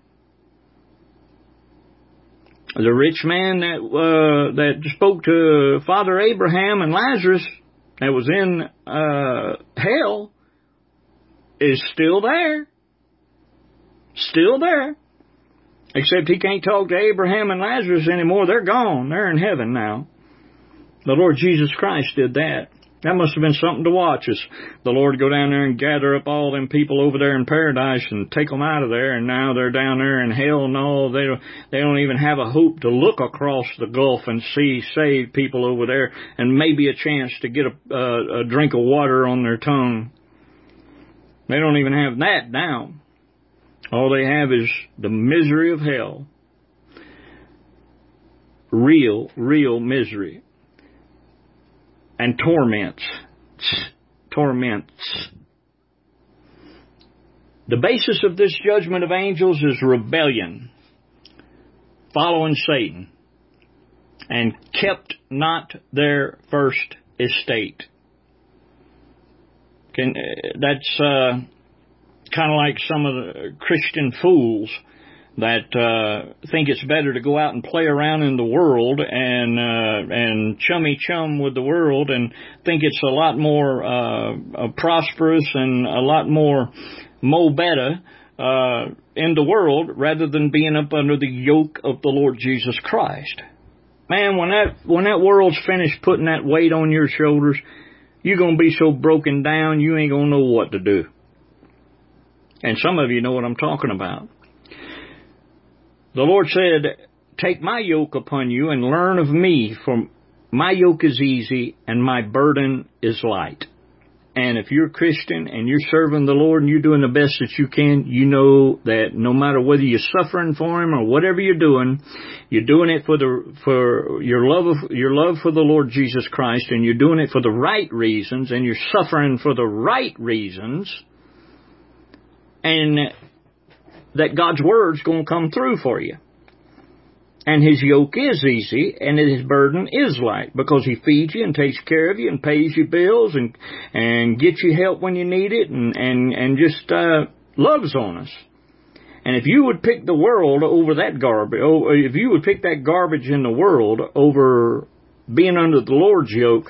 The rich man that uh, that spoke to Father Abraham and Lazarus that was in uh, hell is still there. Still there. Except he can't talk to Abraham and Lazarus anymore. They're gone. They're in heaven now. The Lord Jesus Christ did that. That must have been something to watch, as the Lord go down there and gather up all them people over there in paradise and take them out of there, and now they're down there in hell and all. They don't, they don't even have a hope to look across the gulf and see saved people over there and maybe a chance to get a, uh, a drink of water on their tongue. They don't even have that now. All they have is the misery of hell. Real, real misery. And torments. Torments. The basis of this judgment of angels is rebellion, following Satan, and kept not their first estate. Can, that's uh, kind of like some of the Christian fools that uh, think it's better to go out and play around in the world and uh, and chummy chum with the world, and think it's a lot more uh, uh, prosperous and a lot more mo better uh, in the world rather than being up under the yoke of the Lord Jesus Christ. Man, when that when that world's finished putting that weight on your shoulders, you're going to be so broken down you ain't going to know what to do. And some of you know what I'm talking about. The Lord said, take my yoke upon you and learn of me, for my yoke is easy and my burden is light. And if you're a Christian and you're serving the Lord and you're doing the best that you can, you know that no matter whether you're suffering for Him or whatever you're doing, you're doing it for the for your love of your love for the Lord Jesus Christ, and you're doing it for the right reasons, and you're suffering for the right reasons, and that God's Word's going to come through for you. And His yoke is easy, and His burden is light, because He feeds you and takes care of you and pays your bills and and gets you help when you need it, and, and, and just uh, loves on us. And if you would pick the world over that garbage, if you would pick that garbage in the world over being under the Lord's yoke,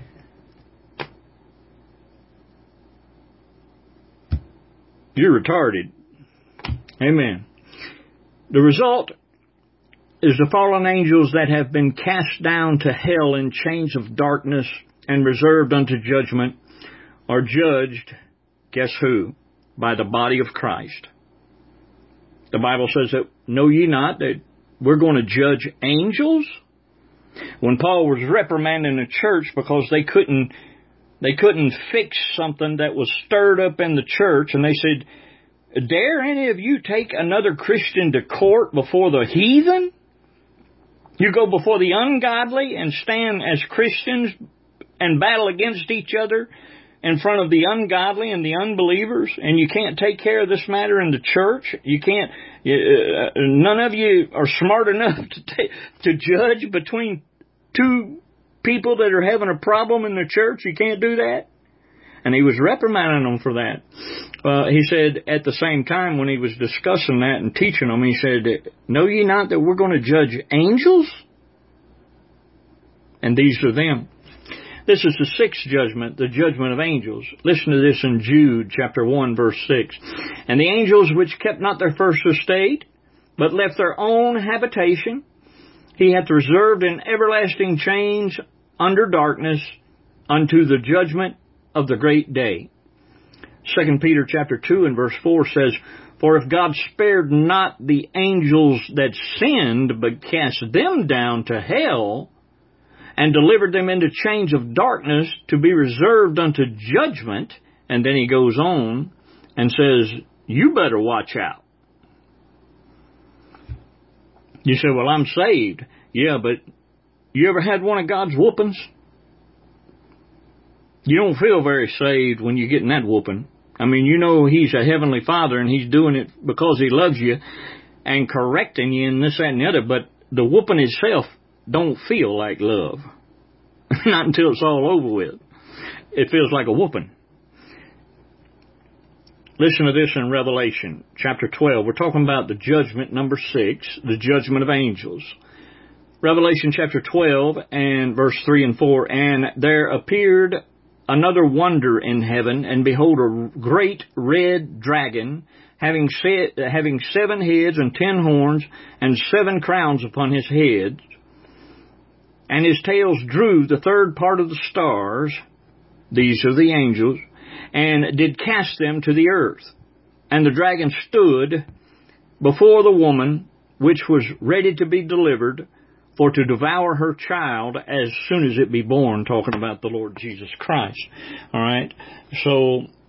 you're retarded. Amen. The result is the fallen angels that have been cast down to hell in chains of darkness and reserved unto judgment are judged, guess who? By the body of Christ. The Bible says that, know ye not that we're going to judge angels? When Paul was reprimanding the church because they couldn't, they couldn't fix something that was stirred up in the church, and they said, dare any of you take another Christian to court before the heathen? You go before the ungodly and stand as Christians and battle against each other in front of the ungodly and the unbelievers, and you can't take care of this matter in the church. You can't, uh, none of you are smart enough to ta- to judge between two people that are having a problem in the church. You can't do that. And he was reprimanding them for that. Uh, he said at the same time when he was discussing that and teaching them, he said, know ye not that we're going to judge angels? And these are them. This is the sixth judgment, the judgment of angels. Listen to this in Jude chapter one, verse six. And the angels which kept not their first estate, but left their own habitation, he hath reserved in everlasting chains under darkness unto the judgment of the great day. Second Peter chapter two and verse four says, for if God spared not the angels that sinned, but cast them down to hell, and delivered them into chains of darkness to be reserved unto judgment, and then he goes on and says, you better watch out. You say, well, I'm saved. Yeah, but you ever had one of God's whoopings? You don't feel very saved when you're getting that whooping. I mean, you know He's a heavenly Father and He's doing it because He loves you and correcting you and this, that, and the other, but the whooping itself don't feel like love. Not until it's all over with. It feels like a whooping. Listen to this in Revelation chapter twelve. We're talking about the judgment number six, the judgment of angels. Revelation chapter twelve and verse three and four. And there appeared another wonder in heaven, and behold, a great red dragon, having se- having seven heads and ten horns, and seven crowns upon his head. And his tails drew the third part of the stars, these are the angels, and did cast them to the earth. And the dragon stood before the woman, which was ready to be delivered, for to devour her child as soon as it be born, talking about the Lord Jesus Christ. All right. So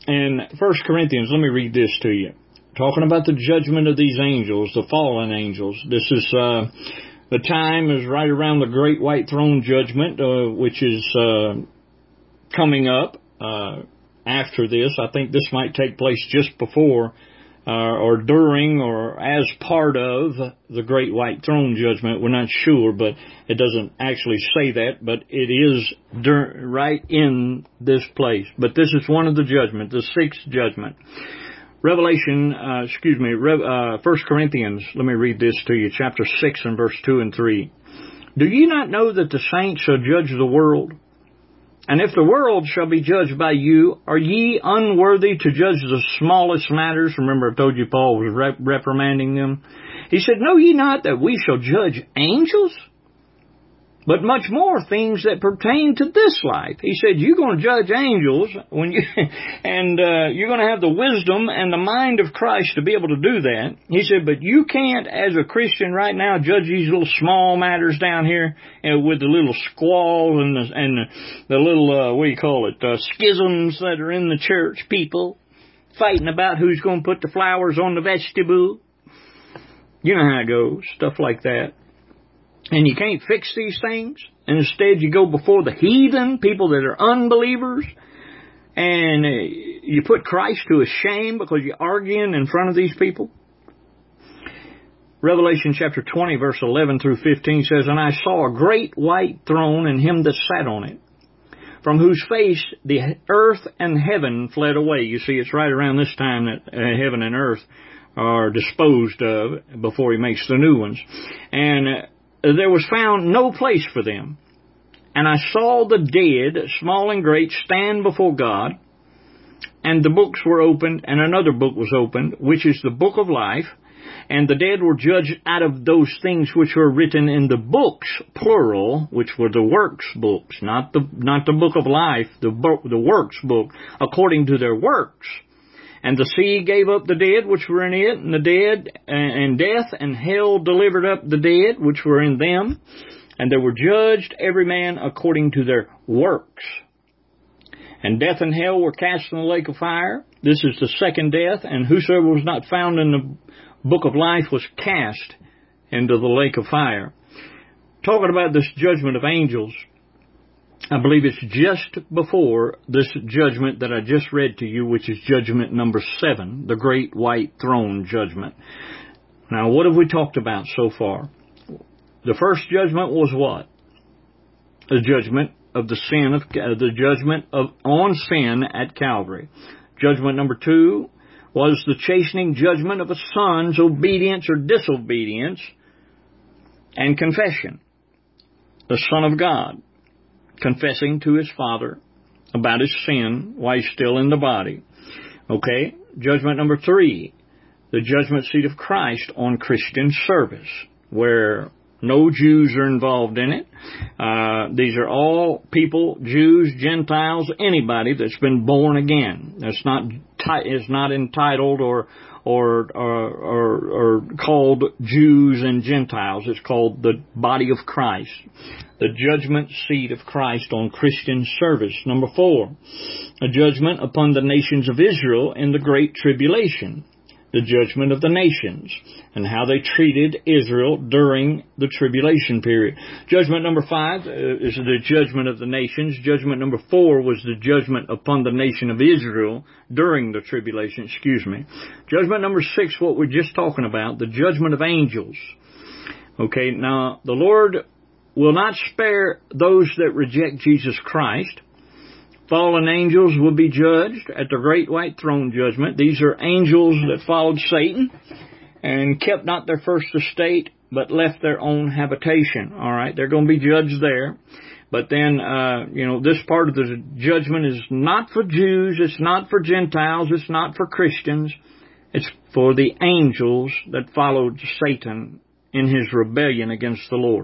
in First Corinthians, let me read this to you. Talking about the judgment of these angels, the fallen angels. This is, uh, the time is right around the great white throne judgment, uh, which is, uh, coming up, uh, after this. I think this might take place just before, uh, or during, or as part of the great white throne judgment. We're not sure, but it doesn't actually say that, but it is dur- right in this place. But this is one of the judgments, the sixth judgment. Revelation, uh, excuse me, Re- uh, First Corinthians, let me read this to you, chapter six and verse two and three. Do ye not know that the saints shall judge the world? And if the world shall be judged by you, are ye unworthy to judge the smallest matters? Remember I told you Paul was rep- reprimanding them. He said, know ye not that we shall judge angels? But much more things that pertain to this life. He said, you're going to judge angels, when you, and uh, you're going to have the wisdom and the mind of Christ to be able to do that. He said, but you can't, as a Christian right now, judge these little small matters down here uh, with the little squalls and the, and the, the little, uh, what do you call it, uh, schisms that are in the church, people fighting about who's going to put the flowers on the vestibule. You know how it goes, stuff like that. And you can't fix these things. And instead you go before the heathen, people that are unbelievers, and you put Christ to a shame because you're arguing in front of these people. Revelation chapter twenty, verse eleven through fifteen says, and I saw a great white throne and him that sat on it, from whose face the earth and heaven fled away. You see, it's right around this time that uh, heaven and earth are disposed of before he makes the new ones. And uh, there was found no place for them. And I saw the dead, small and great, stand before God, and the books were opened, and another book was opened, which is the book of life, and the dead were judged out of those things which were written in the books, plural, which were the works books, not the not the book of life, the book, the works book, according to their works. And the sea gave up the dead which were in it, and the dead, and death and hell delivered up the dead which were in them, and they were judged every man according to their works. And death and hell were cast in the lake of fire. This is the second death, and whosoever was not found in the book of life was cast into the lake of fire. Talking about this judgment of angels, I believe it's just before this judgment that I just read to you, which is judgment number seven, the great white throne judgment. Now, what have we talked about so far? The first judgment was what? The judgment of the sin of uh, the judgment of on sin at Calvary. Judgment number two was the chastening judgment of a son's obedience or disobedience and confession. The Son of God confessing to his Father about his sin while he's still in the body. Okay, judgment number three, the judgment seat of Christ on Christian service, where no Jews are involved in it. Uh, these are all people, Jews, Gentiles, anybody that's been born again. That's not is not entitled or or or, or or called Jews and Gentiles. It's called the body of Christ. The judgment seat of Christ on Christian service. Number four, a judgment upon the nations of Israel in the Great Tribulation. The judgment of the nations and how they treated Israel during the tribulation period. Judgment number five uh, is the judgment of the nations. Judgment number four was the judgment upon the nation of Israel during the tribulation. Excuse me. Judgment number six, what we're just talking about, the judgment of angels. Okay, now the Lord will not spare those that reject Jesus Christ. Fallen angels will be judged at the great white throne judgment. These are angels that followed Satan and kept not their first estate, but left their own habitation. All right, they're going to be judged there. But then, uh, you know, this part of the judgment is not for Jews, it's not for Gentiles, it's not for Christians. It's for the angels that followed Satan in his rebellion against the Lord.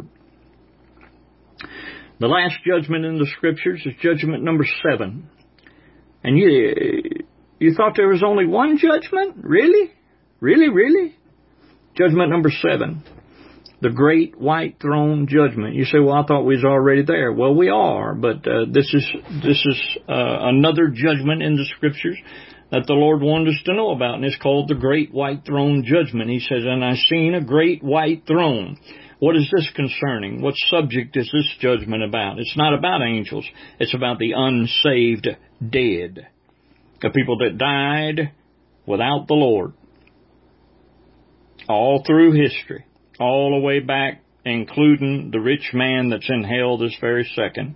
The last judgment in the Scriptures is judgment number seven. And you you thought there was only one judgment? Really? Really, really? Judgment number seven. The great white throne judgment. You say, well, I thought we was already there. Well, we are, but uh, this is this is uh, another judgment in the Scriptures that the Lord wanted us to know about, and it's called the great white throne judgment. He says, and I seen a great white throne. What is this concerning? What subject is this judgment about? It's not about angels. It's about the unsaved dead. The people that died without the Lord. All through history. All the way back, including the rich man that's in hell this very second.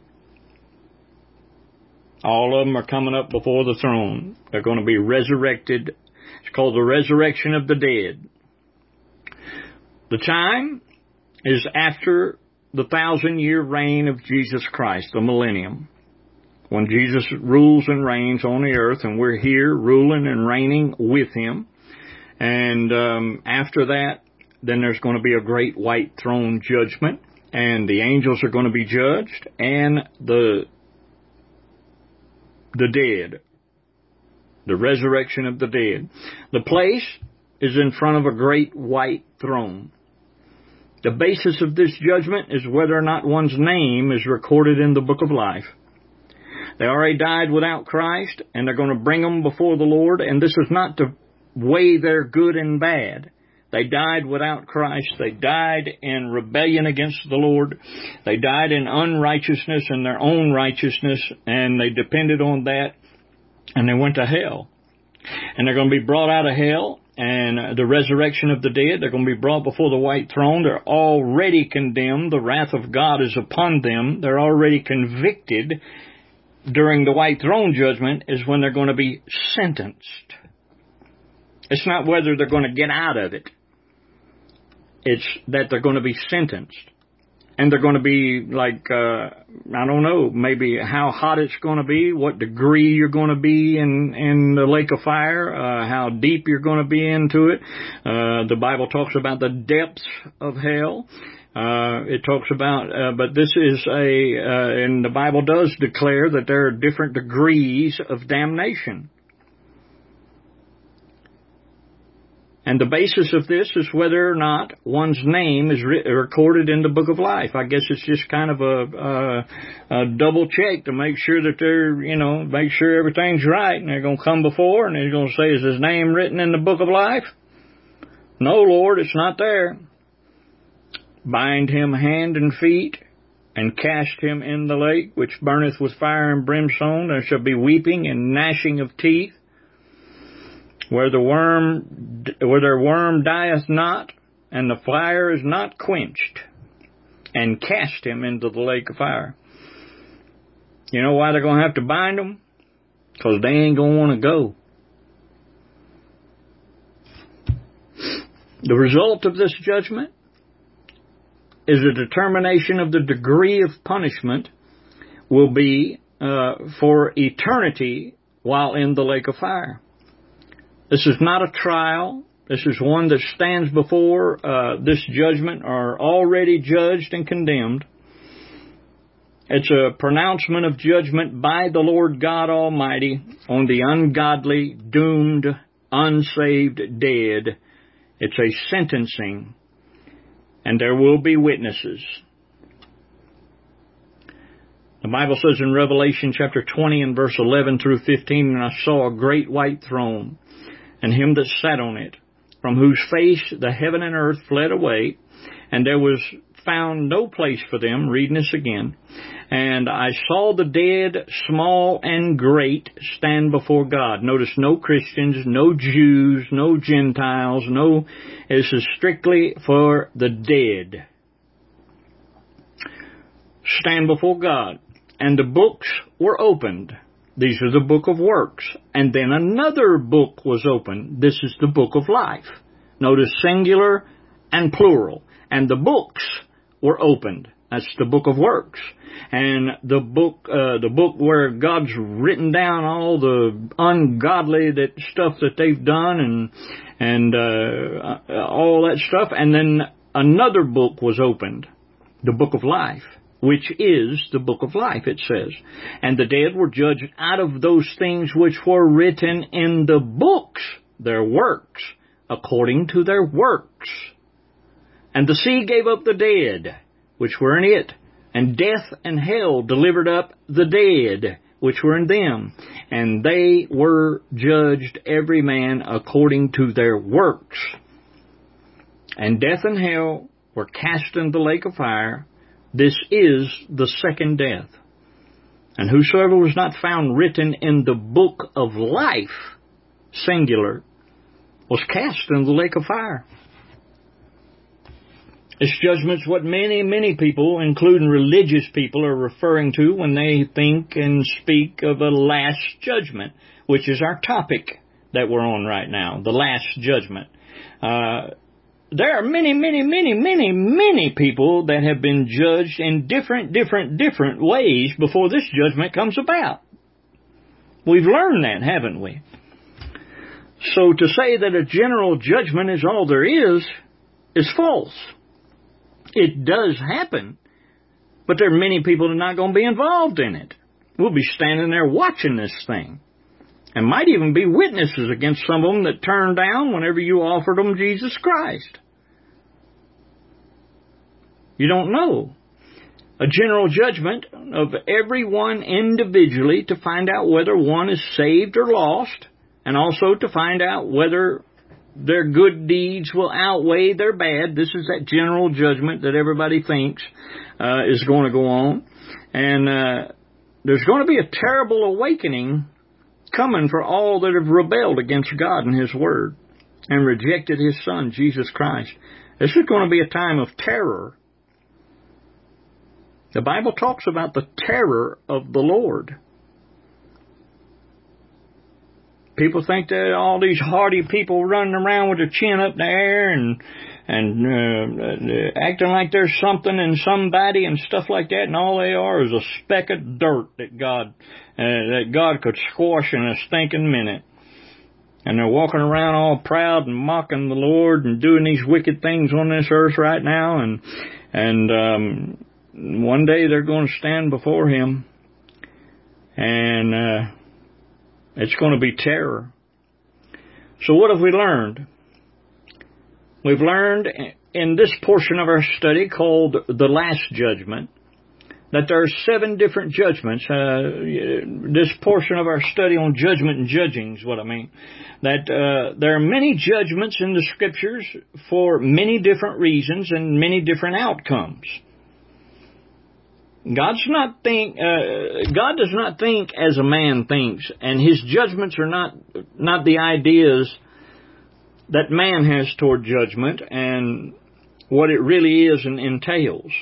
All of them are coming up before the throne. They're going to be resurrected. It's called the resurrection of the dead. The time is after the thousand-year reign of Jesus Christ, the millennium. When Jesus rules and reigns on the earth, and we're here ruling and reigning with Him. And um, after that, then there's going to be a great white throne judgment, and the angels are going to be judged, and the the dead, the resurrection of the dead. The place is in front of a great white throne. The basis of this judgment is whether or not one's name is recorded in the book of life. They already died without Christ, and they're going to bring them before the Lord, and this is not to weigh their good and bad. They died without Christ. They died in rebellion against the Lord. They died in unrighteousness and their own righteousness, and they depended on that, and they went to hell. And they're going to be brought out of hell, and the resurrection of the dead, they're going to be brought before the white throne. They're already condemned. The wrath of God is upon them. They're already convicted. During the white throne judgment is when they're going to be sentenced. It's not whether they're going to get out of it. It's that they're going to be sentenced. And they're going to be like, uh, I don't know, maybe how hot it's going to be, what degree you're going to be in, in the lake of fire, uh, how deep you're going to be into it. Uh, the Bible talks about the depths of hell. Uh, it talks about, uh, but this is a, uh, and the Bible does declare that there are different degrees of damnation. And the basis of this is whether or not one's name is re- recorded in the book of life. I guess it's just kind of a, a, a double check to make sure that they're, you know, make sure everything's right. And they're going to come before and they're going to say, is his name written in the book of life? No, Lord, it's not there. Bind him hand and feet and cast him in the lake, which burneth with fire and brimstone. There shall be weeping and gnashing of teeth. Where the worm, where their worm dieth not, and the fire is not quenched, and cast him into the lake of fire. You know why they're going to have to bind them? Because they ain't going to want to go. The result of this judgment is a determination of the degree of punishment will be uh, for eternity while in the lake of fire. This is not a trial. This is one that stands before uh, this judgment are already judged and condemned. It's a pronouncement of judgment by the Lord God Almighty on the ungodly, doomed, unsaved dead. It's a sentencing, and there will be witnesses. The Bible says in Revelation chapter twenty and verse eleven through fifteen, and I saw a great white throne, and him that sat on it, from whose face the heaven and earth fled away, and there was found no place for them. Reading this again. And I saw the dead, small and great, stand before God. Notice no Christians, no Jews, no Gentiles, no, this is strictly for the dead. Stand before God. And the books were opened. These are the book of works. And then another book was opened. This is the book of life. Notice singular and plural. And the books were opened. That's the book of works. And the book, uh, the book where God's written down all the ungodly that stuff that they've done and, and, uh, all that stuff. And then another book was opened. The book of life. Which is the book of life, it says. And the dead were judged out of those things which were written in the books, their works, according to their works. And the sea gave up the dead, which were in it, and death and hell delivered up the dead, which were in them. And they were judged every man according to their works. And death and hell were cast into the lake of fire. This is the second death. And whosoever was not found written in the book of life, singular, was cast into the lake of fire. This judgment's what many, many people, including religious people, are referring to when they think and speak of a last judgment, which is our topic that we're on right now, the last judgment. Uh, there are many, many, many, many, many people that have been judged in different, different, different ways before this judgment comes about. We've learned that, haven't we? So to say that a general judgment is all there is, is false. It does happen, but there are many people that are not going to be involved in it. We'll be standing there watching this thing, and might even be witnesses against some of them that turned down whenever you offered them Jesus Christ. You don't know. A general judgment of everyone individually to find out whether one is saved or lost, and also to find out whether their good deeds will outweigh their bad. This is that general judgment that everybody thinks uh, is going to go on. And uh, there's going to be a terrible awakening coming for all that have rebelled against God and His Word and rejected His Son, Jesus Christ. This is going to be a time of terror. The Bible talks about the terror of the Lord. People think that all these hardy people running around with their chin up in the air and and uh, acting like there's something in somebody and stuff like that, and all they are is a speck of dirt that God uh, that God could squash in a stinking minute. And they're walking around all proud and mocking the Lord and doing these wicked things on this earth right now, and and um, one day they're going to stand before Him, and uh, it's going to be terror. So what have we learned? We've learned in this portion of our study called The Last Judgment that there are seven different judgments. Uh, this portion of our study on judgment and judging is what I mean. That uh, there are many judgments in the Scriptures for many different reasons and many different outcomes. God's not think. Uh, God does not think as a man thinks, and His judgments are not not the ideas that man has toward judgment and what it really is and entails.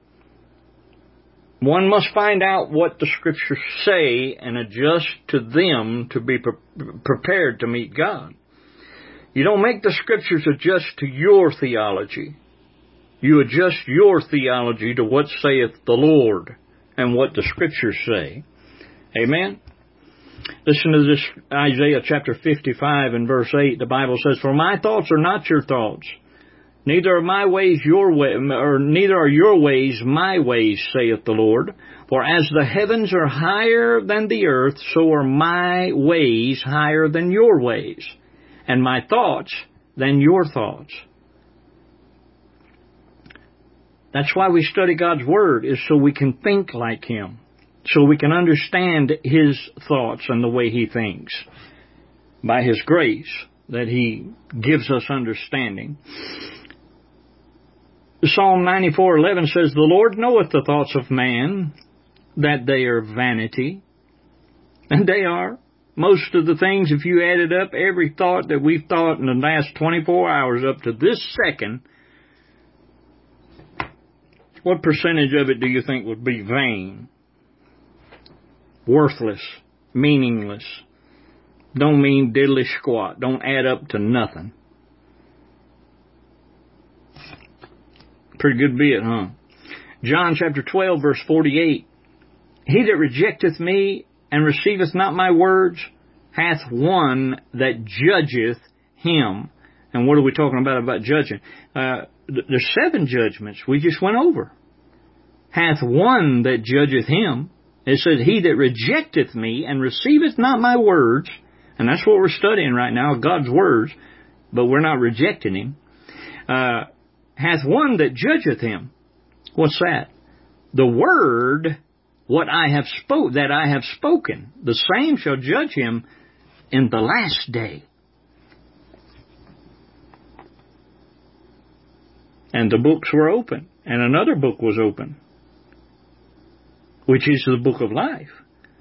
One must find out what the Scriptures say and adjust to them to be pre- prepared to meet God. You don't make the Scriptures adjust to your theology. You adjust your theology to what saith the Lord and what the Scriptures say. Amen? Listen to this, Isaiah chapter fifty-five and verse eight. The Bible says, "For my thoughts are not your thoughts, neither are my ways your way, or neither are your ways my ways, saith the Lord. For as the heavens are higher than the earth, so are my ways higher than your ways, and my thoughts than your thoughts." That's why we study God's Word, is so we can think like Him, so we can understand His thoughts and the way He thinks, by His grace that He gives us understanding. Psalm ninety-four eleven says, "The Lord knoweth the thoughts of man, that they are vanity." And they are. Most of the things, if you added up every thought that we've thought in the last twenty-four hours up to this second, what percentage of it do you think would be vain? Worthless, meaningless, don't mean diddly squat, don't add up to nothing. Pretty good bit, huh? John chapter twelve, verse forty-eight. "He that rejecteth me and receiveth not my words hath one that judgeth him." And what are we talking about about judging? Uh, th- there's seven judgments we just went over. "Hath one that judgeth him." It says, "He that rejecteth me and receiveth not my words," and that's what we're studying right now, God's words, but we're not rejecting Him. Uh, hath one that judgeth him. What's that? The word, what I have spoke, that I have spoken, the same shall judge him in the last day. And the books were open, and another book was open, which is the book of life.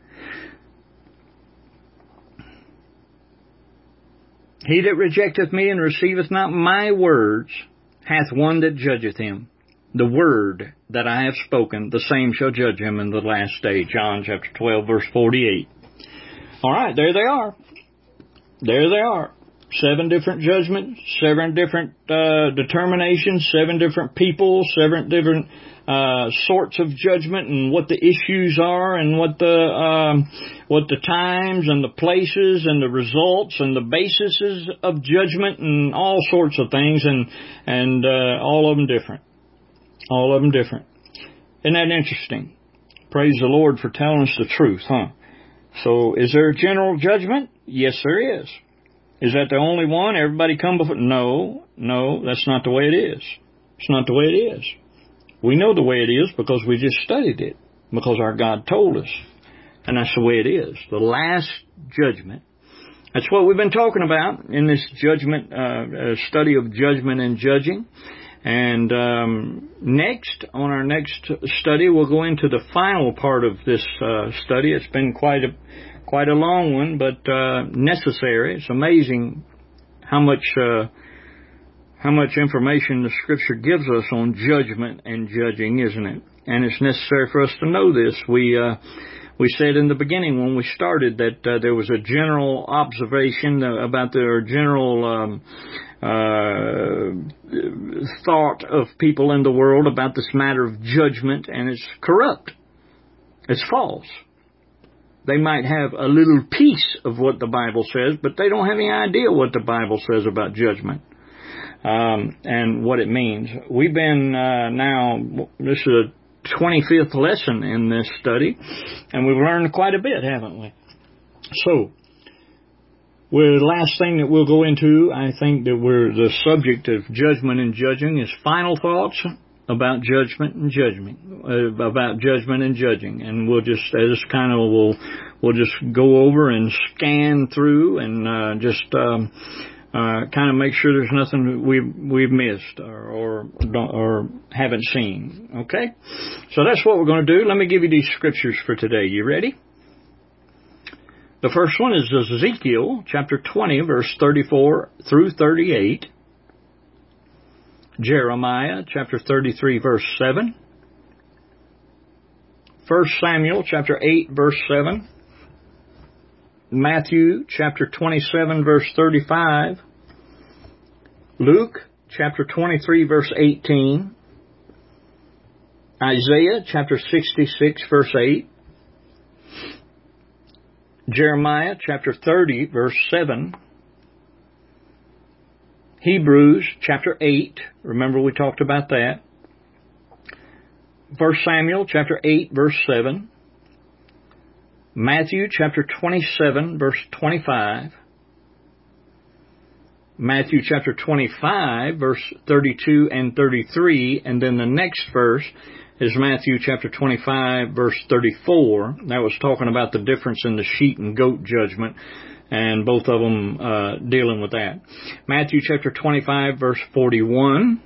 He that rejecteth me and receiveth not my words hath one that judgeth him. The word that I have spoken, the same shall judge him in the last day. John chapter twelve, verse forty-eight. All right, there they are. There they are. Seven different judgments, seven different uh, determinations, seven different people, seven different uh, sorts of judgment, and what the issues are, and what the um, what the times and the places and the results and the bases of judgment, and all sorts of things, and and uh, all of them different. All of them different. Isn't that interesting? Praise the Lord for telling us the truth, huh? So, is there a general judgment? Yes, there is. Is that the only one? Everybody come before? No, no, that's not the way it is. It's not the way it is. We know the way it is because we just studied it, because our God told us. And that's the way it is. The last judgment. That's what we've been talking about in this judgment, uh, study of judgment and judging. And um, next, on our next study, we'll go into the final part of this uh, study. It's been quite a quite a long one, but uh, necessary. It's amazing how much uh, how much information the Scripture gives us on judgment and judging, isn't it? And it's necessary for us to know this. We uh, we said in the beginning when we started that uh, there was a general observation about the general um, uh, thought of people in the world about this matter of judgment, and it's corrupt. It's false. They might have a little piece of what the Bible says, but they don't have any idea what the Bible says about judgment um, and what it means. We've been uh, now, this is a twenty-fifth lesson in this study, and we've learned quite a bit, haven't we? So, well, the last thing that we'll go into, I think that we're the subject of judgment and judging is final thoughts about judgment and judgment, uh, about judgment and judging, and we'll just as kind of we'll we'll just go over and scan through and uh, just um, uh, kind of make sure there's nothing we we've missed or or, or haven't seen. Okay, so that's what we're going to do. Let me give you these scriptures for today. You ready? The first one is Ezekiel chapter twenty, verse thirty-four through thirty-eight. Jeremiah chapter thirty-three, verse seven. First Samuel chapter eight, verse seven. Matthew chapter twenty-seven, verse thirty-five. Luke chapter twenty-three, verse eighteen. Isaiah chapter sixty-six, verse eight. Jeremiah chapter thirty, verse seven. Hebrews chapter eight. Remember we talked about that. First Samuel chapter eight, verse seven. Matthew chapter twenty-seven, verse twenty-five. Matthew chapter twenty-five, verse thirty-two and thirty-three. And then the next verse is Matthew chapter twenty-five, verse thirty-four. That was talking about the difference in the sheep and goat judgment, and both of them uh, dealing with that. Matthew chapter twenty-five, verse forty-one.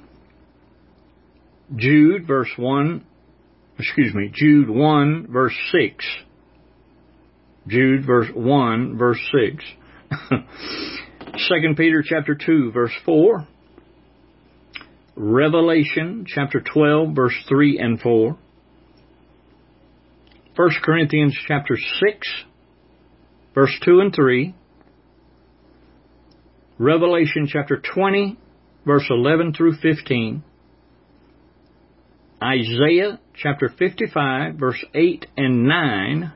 Jude, verse one. Excuse me, Jude one, verse six. Jude, verse one, verse six. Second Peter chapter two, verse four. Revelation chapter twelve, verse three and four. First Corinthians chapter six, verse two and three. Revelation chapter twenty, verse eleven through fifteen. Isaiah chapter fifty-five, verse eight and nine.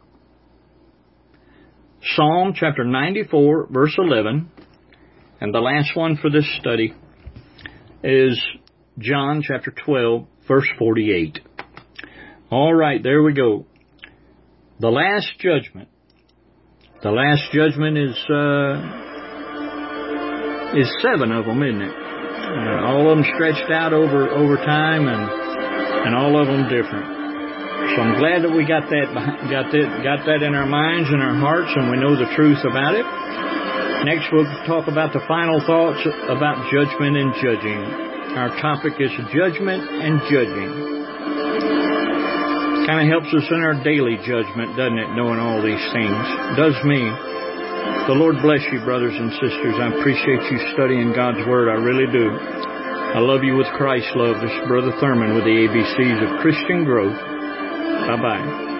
Psalm chapter ninety-four, verse eleven. And the last one for this study is John chapter twelve, verse forty-eight. All right, there we go. The last judgment. The last judgment is uh, is seven of them, isn't it? Uh, all of them stretched out over, over time, and, and all of them different. So I'm glad that we got that, got that, got that in our minds and our hearts, and we know the truth about it. Next, we'll talk about the final thoughts about judgment and judging. Our topic is judgment and judging. Kind of helps us in our daily judgment, doesn't it, knowing all these things? Does me. The Lord bless you, brothers and sisters. I appreciate you studying God's Word. I really do. I love you with Christ's love. This is Brother Thurman with the A B Cs of Christian Growth. Bye-bye.